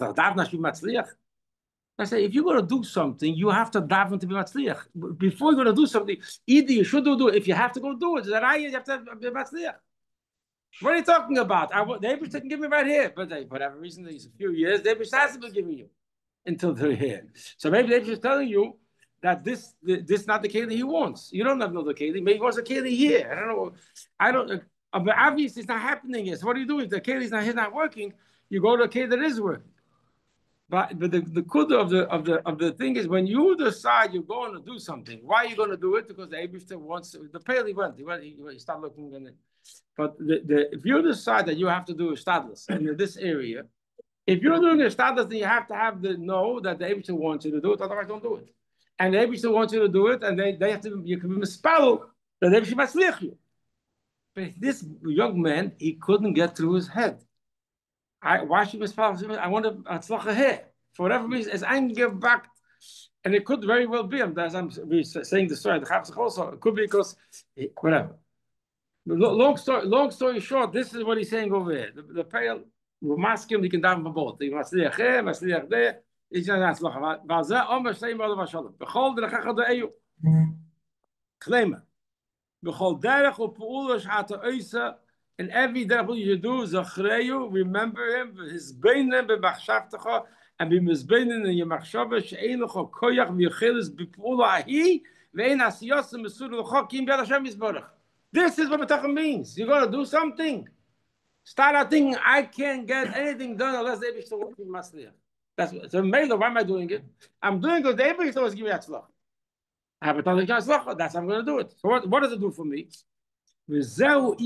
I say, if you're going to do something, you have to daven to be matzliach. Before you're going to do something, either you should do it. If you have to go do it, then you have to be matzliach. What are you talking about? The Eibishter can give me right here, but for whatever reason, there's a few years, the Eibishter hasn't been giving you until they're here. So maybe the Eibishter is telling you that this is not the keli he wants. You don't have another keli. Maybe he wants a keli here. I don't know. But obviously, it's not happening here. So what do you do if the keli is not working? You go to a keli that is working. But the kudah of the thing is when you decide you're going to do something, why are you going to do it? Because the Eibishter wants the Paley he started looking in it. But if you decide that you have to do a stadlus in this area, if you're doing a stadlus, then you have to have the know that the Eibishter wants you to do it, otherwise don't do it. And the Eibishter wants you to do it, and they have to, you can be mispelled that the Eibishter matzliach you. But this young man, he couldn't get through his head. Why should we spell? I want a tzlacha here. for whatever reason, is eingebacked. And it could very well be, as I'm saying the story, the Chapsach also, it could be because, whatever. Long story short, this is what he's saying over here. The pale, we're masking, we can down from both. You must there, there. It's not Atzlacha. Valzeh Omer Shteim B'Olav HaShalom. B'chol Derechecha De'eyu. Claim. B'chol Derech U'Pe'ula Sh'ata Oisa. In every derech you do, Zachreyu, remember him, his beinen b'machshavtecha, and b'mizbeinen in your machshava, she'ein lecho koyach v'yechelis b'pe'ula ahi, ve'ein asiyos mesur lecho kim b'yad Hashem yisborach. This is what B'tachon means. You got to do something. Start out thinking, I can't get anything done unless the Eibishter works with Masliach. That's so. Mela, why am I doing it? I'm doing it because the Eibishter was giving me Atzlach. I have a ton of Atzlach. That's how I'm going to do it. So what does it do for me? This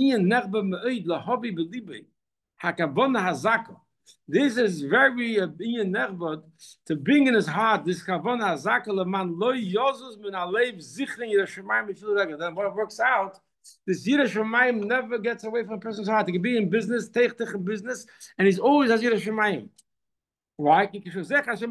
is very Ian Nerbad to bring in his heart this Kavana Hazaka leman lo yozus min alev zichrin Yerushalayim b'fil. Then what works out, this Yerushalayim never gets away from a person's heart. He can be in business, take business, and he's always has Yerushalayim. Why? Because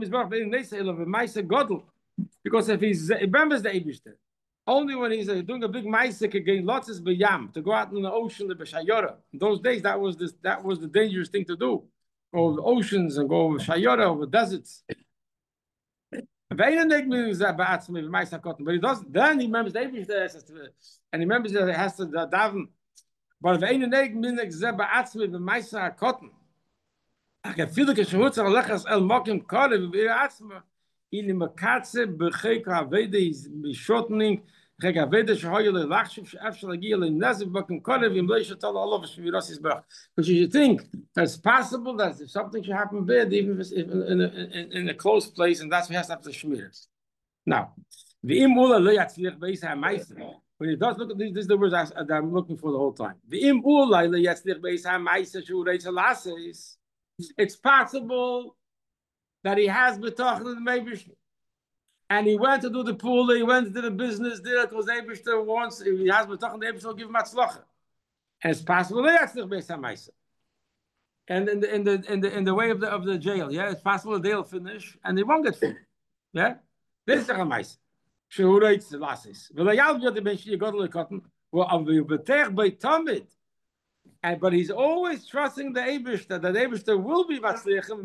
if he remembers the Eibishter, only when he's doing a big ma'aseh again, lots is b'yam, to go out in the ocean, the b'shayora. In those days, that was the dangerous thing to do. Go over the oceans and go over shayora, over deserts. But he does. Then he remembers the Eibishter, and he remembers that he has to daven. But if any neg minik ze ba'atzmi b'ma'aseh hakotten, I can feel the keshahutz alechas el mokim kodev b'atzma. In makatze b'chek havede is shortening chek havede shehoyel lachshiv she'afshel agiel neziv bakim kodev im loy shetal olav shmiras isbach. Because you should think that it's possible that if something should happen bad, even if it's in a close place, and that's what has to happen to shmiras. Now, the imula lo yatzlich beis ha'maiser. When he does look at this is the words that I'm looking for the whole time. The imula lo yatzlich beis ha'maiser shu reitz halases. It's possible that he has betachon in the Eibishter, and he went to do the pool, he went to do the business there because the Eibishter wants. If he has betachon, the Eibishter will give him atzlacha, and it's possible that that's based on Maisa. And in the way of the jail, yeah, it's possible that they'll finish and they won't get finished. Yeah, this is a Maisa. Shehureitz the lasis. Well, the bench you got to look at. Well, I'll be betech by Tamid. But he's always trusting the Eibishter, that the Eibishter will be Matzliachim.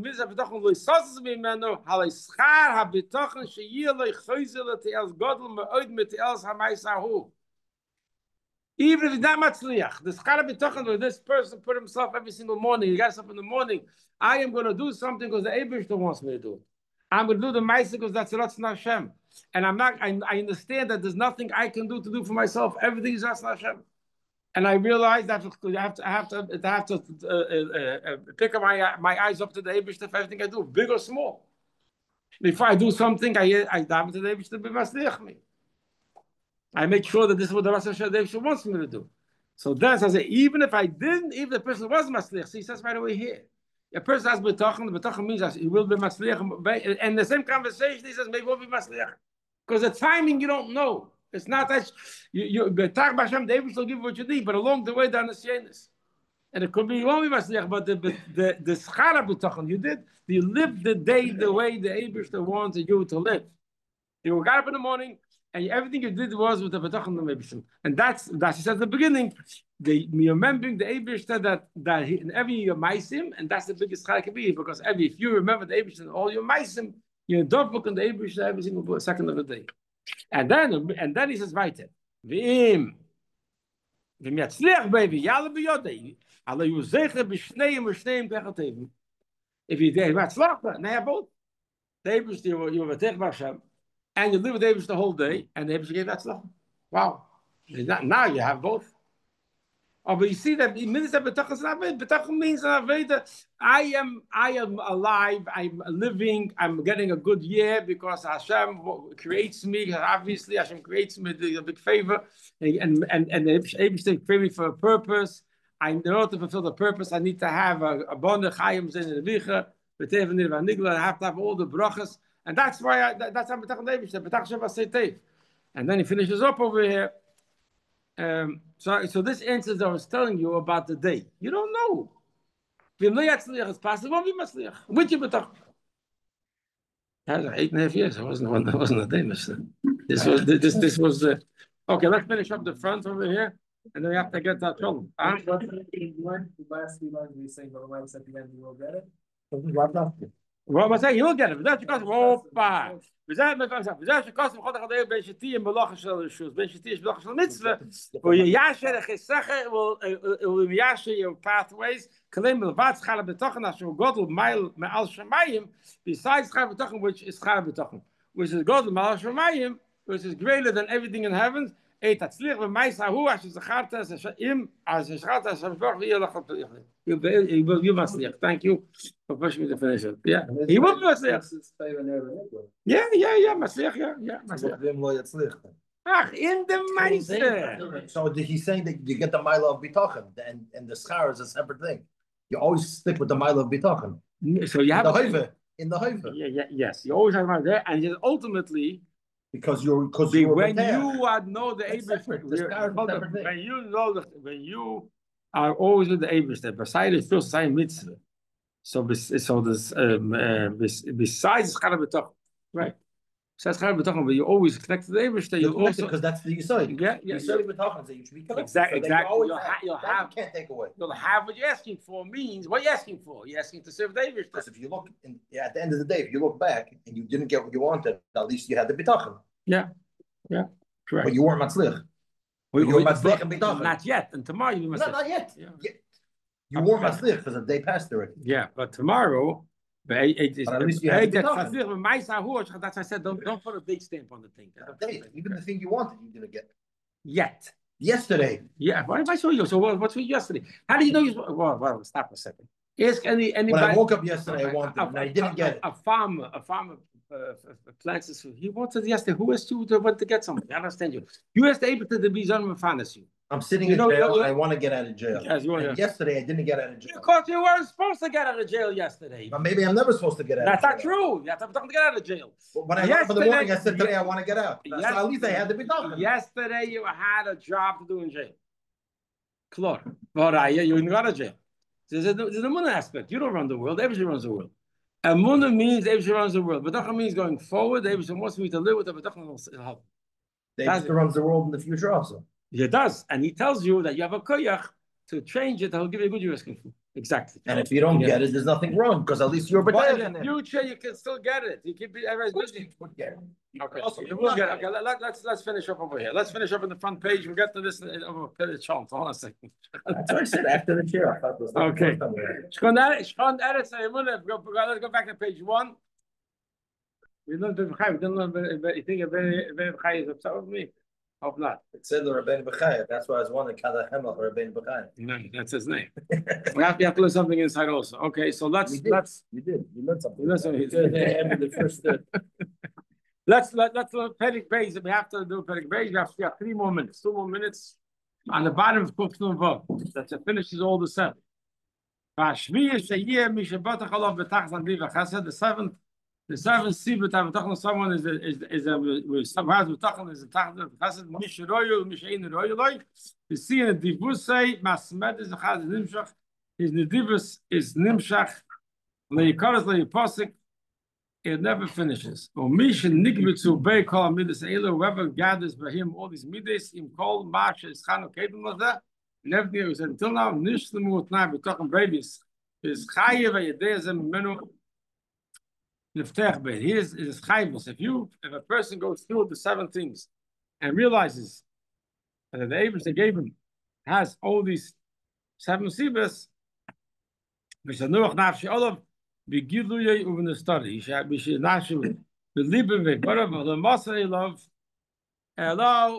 Even if he's not Matzliach, the Schar HaBitachon, where this person put himself every single morning, he gets up in the morning, I am going to do something because the Eibishter wants me to do it. I'm going to do the Maisa because that's Ratzon Hashem. And I understand that there's nothing I can do for myself. Everything is Ratzon Hashem. And I realized that I have to pick up my eyes up to the Eibishter for everything I do, big or small. Before I do something, I daven to the Eibishter to be masliach me. I make sure that this is what the Eibishter wants me to do. So that's I say, even if the person was masliach, so he says right away here, a person has betachon. The betachon means that he will be masliach. And the same conversation, he says maybe will be masliach, because the timing you don't know. It's not that you B'tach B'Hashem, the Eibishter will give you what you need, but along the way, the Anasyenis. And it could be you won't be Masliach, but the Schar HaBitachon you lived the day the way the Eibishter wanted you to live. You got up in the morning, and everything you did was with the B'tachon and the Eibishter. And that's he said at the beginning, remembering the Eibishter that in every year Maisim, and that's the biggest Schar be, because if you remember the Eibishter in all your Maisim, you're dovuk on the Eibishter every single second of the day. And then he says, weiter. V'im yatzliach baby, yalla b'yodei. Allah yuzecha b'shneim v'shneim techatevim. If you did yatzliach, now both. The Eibishter, you were v'tech b'Hashem, and you live with the Eibishter the whole day, and the Eibishter gave yatzliach. Wow. Now you have both. Oh, but you see that betachon means I am alive, I'm living, I'm getting a good year because Hashem creates me. Obviously, Hashem creates me a big favor, and the Eibishter created me for a purpose. In order to fulfill the purpose, I need to have a bonde chayim in the vicha, b'teven nigla. I have to have all the brachas, and that's why that's how betachon Eibishter betachon v'seitev. And then he finishes up over here. So this answers I was telling you about the day. You don't know. It's possible, which you betach. That was 8.5 years. It wasn't a day, mister. This was the. Okay, let's finish up the front over here, and then we have to get that trouble. Huh? The last few lines we saying, but once at the end, you will get it. What am I saying? You'll get it. That's because Opa. וזה שקוסם חודש חודש בין שתי מלאכה של רשות, בין שתי מלאכה של מצווה, ויאשר החסכר ויאשר your pathways, כלים מלבד שכר בתוכן אשר גודל מייל מעל שמיים, besides שכר בתוכן, which is שכר בתוכן, which is גודל מעל שמיים, which is greater than everything in heaven, תצליח במייס ההוא אשר זכרת אז זכרת אשר ברוך ויהיה לך you מצליח. Thank you for pushing me to finish it. Yeah, he will be מצליח. Yeah, מצליח, yeah. Ach, in the meister. So he's saying that you get the mile of bitachon, and the schar is a separate thing. You always stick with the mile of bitachon. So you have in the hoive. Yes, you always have there, and yet ultimately. Because you're when you know the Abish, when you are always with the Abish, that beside is still same mitzvah. So there's besides Chara B'toch, right? Besides Chara B'toch, but you always connect to the Abish. You also because that's the Yisod. Yeah. Yisod B'toch, you should be connected. Exactly. You'll have can't take away. You'll have what you're asking for means what you're asking for. You're asking to serve the Abish. Because if you look at the end of the day, if you look back and you didn't get what you wanted, at least you had the B'toch. Yeah, correct. But you weren't matzlich. You were matzlich and bitachon. Not yet, and tomorrow you must. Not yet. Yeah. You weren't matzlich because the day passed already. Yeah, but tomorrow, but at least you had bitachon. That's I said. Don't put a big stamp on the thing. Even the thing you wanted, you didn't get. Yet. Yesterday. Yeah, what if I saw you? So what's with yesterday? How do you know you? Well, stop a second. Ask anybody. When I woke up yesterday, I wanted, and I didn't get it. A farmer. Plants this. He wanted yesterday. Who asked you to want to get something? I understand you. You asked able to be on you. I'm sitting in jail and I want to get out of jail. Yes, yesterday I didn't get out of jail. Because you weren't supposed to get out of jail yesterday. But maybe I'm never supposed to get out. That's not true. You have to get out of jail. Well, when I got up in the morning, I said today I want to get out. So at least I had to be done. Yesterday you had a job to do in jail. Klor. You didn't go to jail. There's a Munah aspect. You don't run the world. Everybody runs the world. And Munah means everybody runs the world. B'tachon means going forward. Everybody wants me to live with the B'tachon will help. Everybody runs the world in the future also. He does. And he tells you that you have a koyach to change it. He'll give you a good you're asking for. Exactly. And if you don't get it, there's nothing wrong because at least you're but in the future you can still get it. You can be everybody's busy. Okay. We'll get it. Okay, let's finish up over here. Let's finish up on the front page. We'll get to this over a chance. Hold on a second. That's what I said after the chair. Okay. Let's go back to page 1. We learned the B'chai. We didn't learn. You think B'chai is upset with me? Hope not. It said Rabbeinu B'chai. That's why I was wondering. Kadachemach Rabbeinu B'chai. No, that's his name. we have to learn something inside also. Okay, so let's. You learned something. The first. Let's learn Perek Beis. We have to do Perek Beis. We have 3 more minutes. 2 more minutes. On the bottom of Kuf Nun Vav. That finishes all the 7. The seventh sibut of B'tachon someone is has B'tachon is a B'tachon Chesed Mish Royal Mish Ein Royal. You see in the Divusay Masmed is a Chaz Nimshach. His Nedivus is Nimshach. Leikaras Leiposik. It never finishes. Or Mish Nikbitzu Bei Kol Midas Eilu. Whoever gathers by him all these midas, him Kol Marsh is Chanu capable of that. And everything was until now Nishlemu Utnai B'tachon babies is Chayev Yedezem Menu. Here's chayvus. If a person goes through the 7 things and realizes that the Abish they gave him has all these 7 sibas, which are nuach nafshi olav b'giluyei uven the study. He should nafshi b'libim v'barav v'lemasay love. Hello.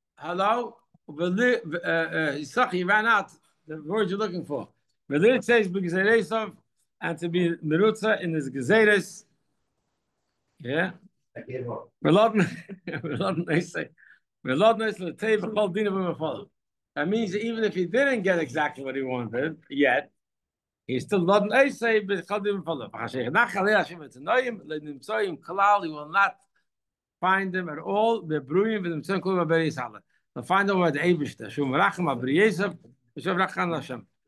He ran out the word you're looking for. But it says b'gezeres and to be merutza in his gezeres. Yeah. That means that even if he didn't get exactly what he wanted yet, he's still not an Eisei, but he will not find them at all. They'll find them where the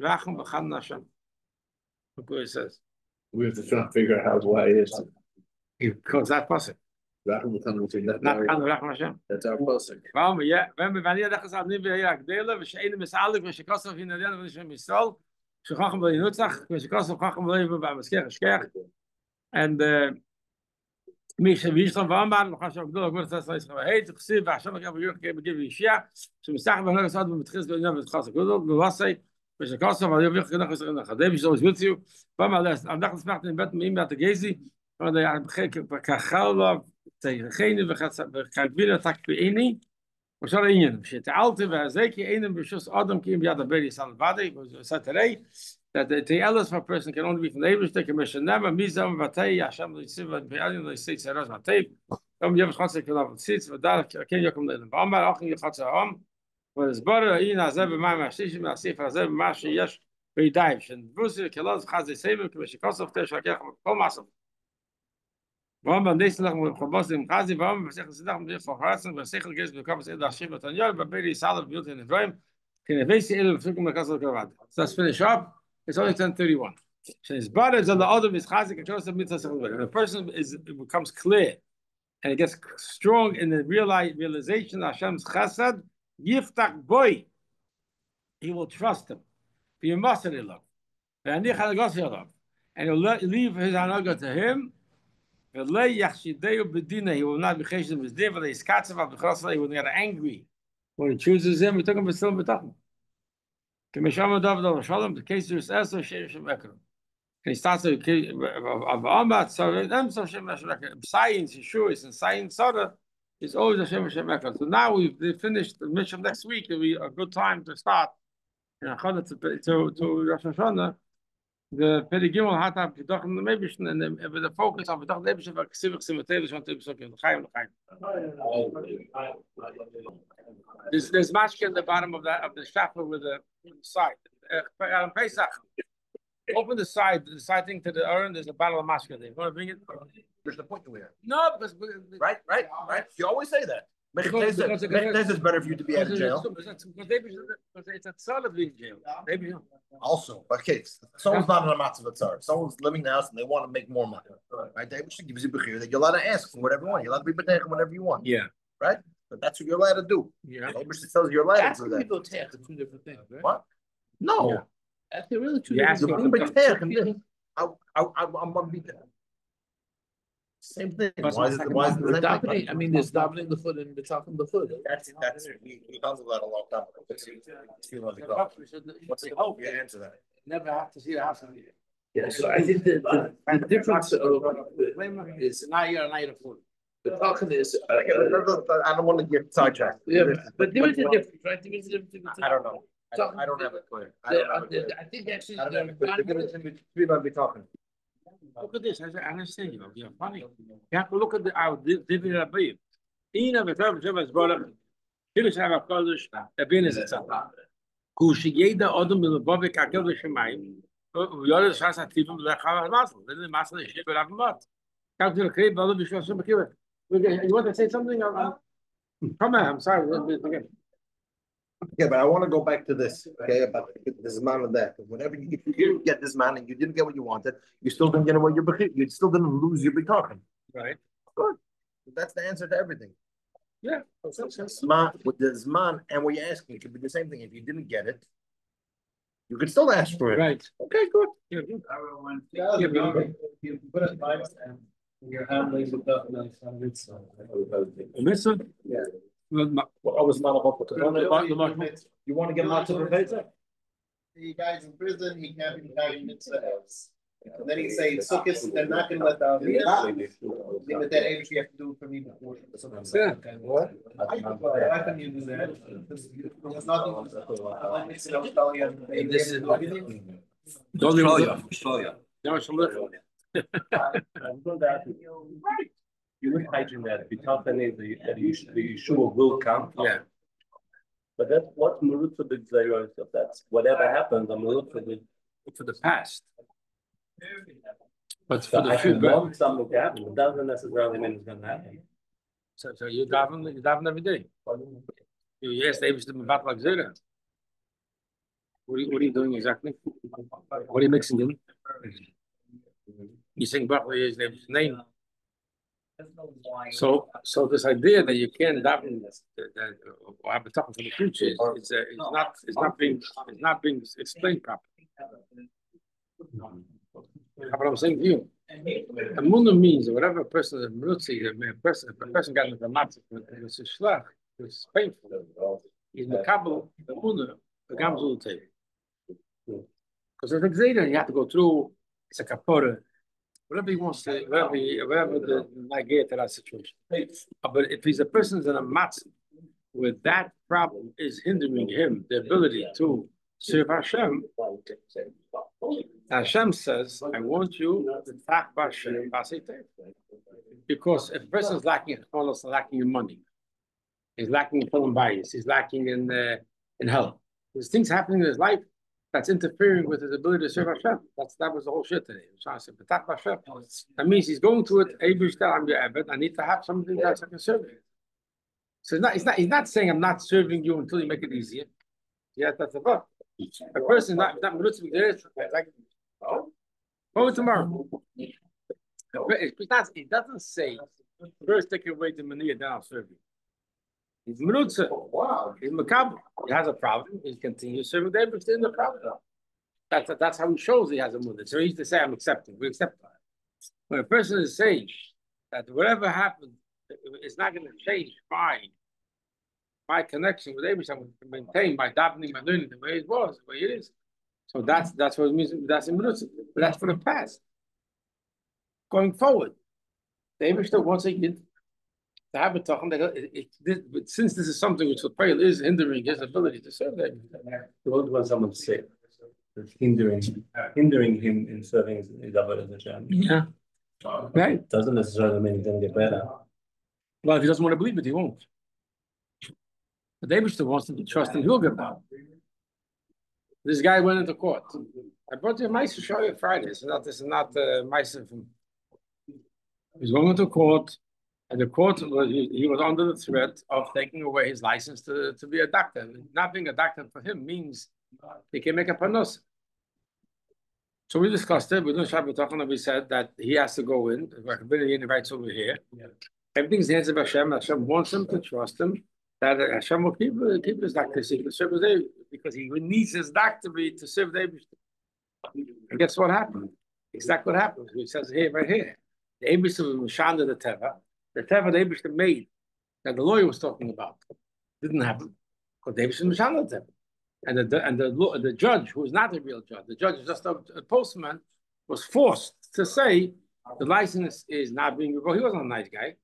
Eibush. Look what it says. We have to try to figure out why it is. Because that pasuk. Rachel L'chanan Hashem, Not Chanu Rachman Hashem. that's our pasuk. Warum? Ja, wenn wir wenn ihr das gesagt nicht wir Agdela, wir scheinen mit alle, wir schkossen in der Länder, wir schon mit Saul. Schacham bei Nutzach, wir schkossen Chacham bei Maskech Schkech. And mich wie schon war mal noch schon gut das heißt hey du siehst was schon gab ich gebe ich ja so مسح بهنا صاد mit خص بيننا mit خاص كله بوصي مش خاص ما يبي كده خص خدام مش زوج بيتيو فما لا عندك سمعت من بيت مين بيت جيزي هذا يعني بخيك كخاله تيخيني بخبيله تكبيني وشرعيا مش تعالت بزيك اين بشوس ادم كيم بيد بري سال بعد ساتري that the elders for a person can only be from the English the commission never mizam vatay Hashem yisiv be'alin the state saras vatay yev chasek kelav sits v'dar ken yakum le'elam v'amar achin yichatz ha'am v'ezbar in azeh b'may ma'ashishim ma'asif azeh b'may sheyesh v'yidayim shen v'usir kelav chazei seivim k'meshikosov tesh hakech kol masov v'amar neis lach m'chabos im chazi v'amar v'sech l'sidach m'dich v'charatzen v'sech l'gez b'kabas ed ha'shim v'tanyol v'beri salav b'yot in Ephraim kinevesi el v'fikum l'kasal k'avad. So let's finish up. It's only 10:31. So his brothers and the other is chazik and the person becomes clear and it gets strong in the realization of Hashem's chesed. Yiftach boy, he will trust him. And he'll leave his anaga to him. He will not be chesed with his he will get angry when he chooses him. He took him to still betachim. The case is also he starts with science, Yeshua, and science Soda is always Hashem Hashem Echad. So now we've finished the mission next week. It'll be a good time to start. To Rosh Hashanah, the Peri Gimel had to have B'dachim the Meibishn, and with the focus on B'dachim the Meibishn, but Ksivich Simatevish want to be L'chaim L'chaim. There's mashke in the bottom of the shaffer with the side. Pesach. Open the side thing to the urn. There's a bottle of mashke there. You want to bring it? There's the point to it. No, because Right. You always say that. Because it's better for you to be out of jail. Because it's a solid being jail. Maybe Also, okay, someone's not in a matzah of tzar. Someone's living in the house and they want to make more money. Right? They should give you bechir that you're allowed to ask for whatever you want. You're allowed to be betech whatever you want. Yeah. Right? But that's what you're allowed to do. Yeah. The Eibishter tells you you're allowed to do that. Betech are two different things, right? What? No. Yeah. They're really two Yeah, different You're things. being betech and then I'm gonna be there. Same thing. Why is it the same thing? Davening, I mean, there's davening the foot and betachim the foot. That's we talked about a long time ago. What's the hope? You answer that. Never have to see the house again. Yeah, so I think the difference is Now you're a fool. betachim is. I don't want to get sidetracked. Yeah, but there is a difference, right? There is a difference. I don't know. I don't have it clear. I think actually. I don't have it clear. They're gonna be talking. Look at this. I understand you. You're funny. You have to look at our David Rabbi. Ina v'tav Shabbat Zborach. Kilo Shabbat Kodesh. Rabbein is a tzad. Kushi Yeda Odom B'Levavik Akel V'Shemayim. V'Yodah Shas HaTivim V'Lechav HaMasel. Then the Masel is Shib Rav Mat. Come to the crib. V'Alo B'Shua Shem B'Kivet. You want to say something? Come on. I'm sorry. Yeah, but I want to go back to this, okay, about this man and that. Whenever you didn't get this man and you didn't get what you wanted, you still didn't get what you still didn't lose your big talking. Right. Good. That's the answer to everything. Yeah. Zman, with the Zman and what you're asking, it could be the same thing. If you didn't get it, you could still ask for it. Right. Okay, good. You put it nice and you're handling the stuff nice and it's Mitzvah? Yeah. You want to get him out to the pizza? The guy's in prison, he can't be having mitzvah else. And then he say, Sukkot, they're not going to let the leave with that age, you have to do it for me before. Yeah. What? How can you do that? There's nothing. I'll tell you. This is You look hygiene that B'tachon is the Yeshua will come. Yeah. But that's what Marutza Big Zayros of that's whatever happens, I'm Marutza For the past. But for So the I should future. want something to happen. It doesn't necessarily mean it's gonna happen. So you daven every day. You ask the Abish to Mavat like Zera. What are you doing exactly? What are you mixing in? You sing Bach, is the name. So this idea that you can't daven or have a talking for the future is not being explained properly. But I'm saying to you, Emunah means whatever a person is a person got into the matzah, it's a shlach, it's painful. He's mekabel Emunah, the gamzul table. Because if it's Zayda, you have to go through. It's a kapora. Whatever he wants to, whatever the nagir to that situation. But if he's a person in a matzah where that problem is hindering him, the ability to serve Hashem, Hashem says, I want you to talk Hashem, because if a person is lacking in chol, lacking in money, he's lacking in film bias, he's lacking in health. There's things happening in his life that's interfering with his ability to serve Hashem. That was the whole shit today. That means he's going to it. I need to have something that I can serve you. So he's not saying I'm not serving you until you make it easier. Yeah, that's a book. A person not there. Like, oh, tomorrow. It doesn't say first take away the money, then I'll serve you. He's Merutza. Wow. He's Makab. He has a problem. He continues serving the Eibishter in the problem. That's how he shows he has a mother. So he used to say, I'm accepting. We accept that. When a person is saying that whatever happens, it's not going to change my connection with Eibishter. I'm going to maintain by davening, by learning the way it was, the way it is. So that's what it means. That's in Merutza. But that's for the past. Going forward, the Eibishter once again. To have a talking since this is something which the prayer is hindering his ability to serve them. What was someone say? It's hindering him in serving his avodah Hashem. Yeah. Right. Doesn't necessarily mean he's gonna get better. Well, if he doesn't want to believe it, he won't. But David still wants to trust him, he'll get better. This guy went into court. I brought you a mice to show you Friday. This is not mice from. He's going into court. And the court, he was under the threat of taking away his license to be a doctor. Not being a doctor for him means he can make a panos. So we discussed it. We said that he has to go in. He invites over here. Yeah. Everything's in the hands of Hashem. Hashem wants him to trust him. That Hashem will keep his doctor secret because he needs his doctor to serve the Eibishter. And guess what happened? Exactly what happened. He says here, right here. The Eibishter was Mashanda the Teva. The Teva the Eibishter made that the lawyer was talking about didn't happen because the Eibishter was Mashanda the Teva, and the judge, who is not a real judge, the judge is just a postman, was forced to say the license is not being revoked. He wasn't a nice guy.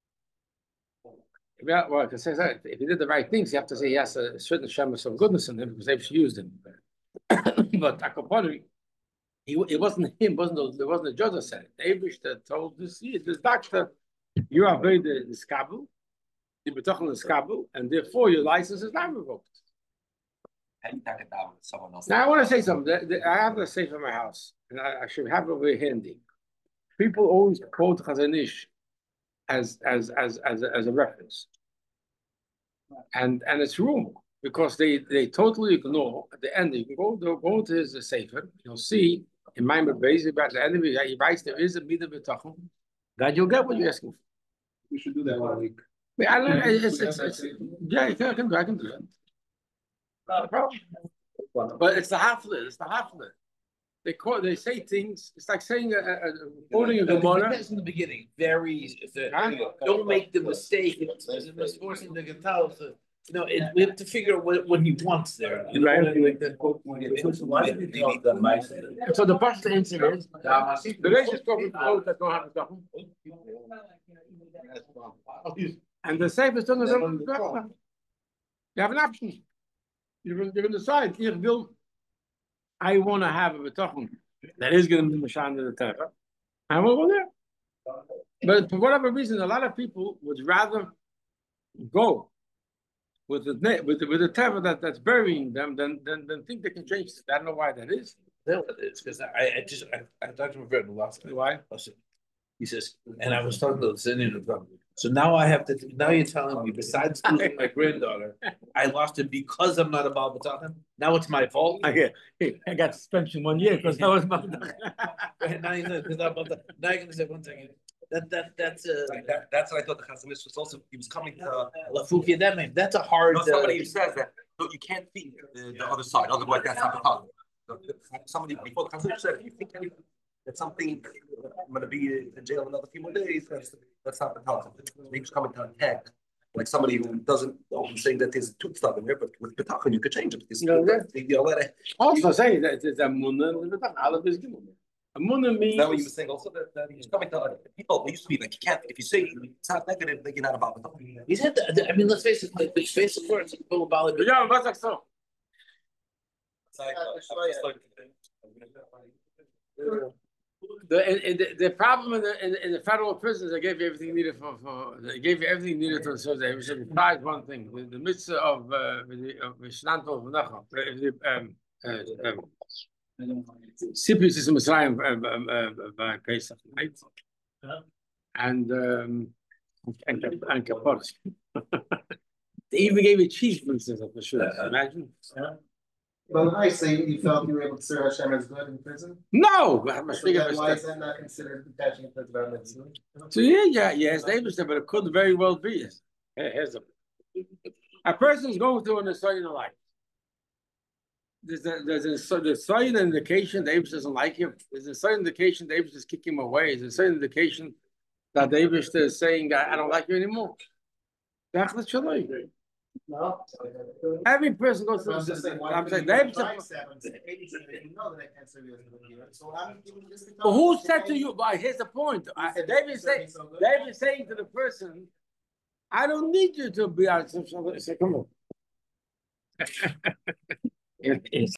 Well, if he did the right things, you have to say he has a certain shemus of goodness in him because they've used him. But Akopori, it wasn't him. It wasn't the judge that said it. The Eibishter told this doctor. You are very the skabel, the betachon the skabel, and therefore your license is not revoked. And you talk about someone else. Now I want to say something. I have a safe in my house, and I should have it over handy. People always quote Chazon Ish as a reference, and it's wrong because they totally ignore at the end. You can go to his sefer. You'll see in Maimer Beis at the end of it, he writes there is a midah betachon that you'll get what you're asking for. We should do that one week. I can do that. Not a problem. But it's the hafler. It's the hafler. They say things. It's like saying quoting a Gemara. That's in the beginning. Don't make the mistake. It's misfortune to get out. We have to figure out what he wants there. So the first answer is the racist talking to that don't have a talking. And the safest thing is you have an option. You can decide. I want to have a betachon that is going to be Mashanda the Teva. I will go there. But for whatever reason, a lot of people would rather go with the Teva that's burying them than think they can change it. I don't know why that is. It's because I talked to my friend last night. Why? He says, and I was talking to the Indian problem. So now now you're telling me, besides losing my granddaughter, I lost it because I'm not a Baal B'tachon. Now it's my fault. I got suspension 1 year because I was Baal B'tachon. Now you're going to say one thing. That's That's what I thought the Chazon Ish was also, he was coming to. Lafufia, that's a hard. No, somebody who says that, no, you can't think the other side, otherwise that's not the problem. Somebody before the Chazon Ish said, if you think that something, I'm gonna be in jail another few more days, that's not the problem. He was coming to attack, like somebody who doesn't, saying that there's two stuff in there, but with B'tachon you could change it. Also saying that it's a munah and the betach. All of this given. A munah means. That what you were saying also that he was coming to people. It used to be like you can't, if you say it's not negative, then you're not about B'tachon. He said that, I mean, let's face it, first, Yeah, what's that so? The problem in the federal prisons, they gave you everything needed they gave you everything needed to serve. They should besides one thing, the mitzvah of Shnanto of Menachem, Sipis is Mitzrayim by Pesach, right? And Kapot. They even gave you cheese mitzvahs for sure. Imagine. But nice, so you felt you were able to serve Hashem as good in prison? No, So then why is that not considered detaching from the mitzvah? So yes, David said, but it could very well be. Yes. Here's a person's going through an assignment life. There's a certain indication David doesn't like him. There's a certain indication David is kicking him away. There's a certain indication that David is saying, I don't like you anymore. No. Every person goes through. I'm saying David. But who said to you? But here's the point. David is saying to the person, "I don't need you to be out." Come on.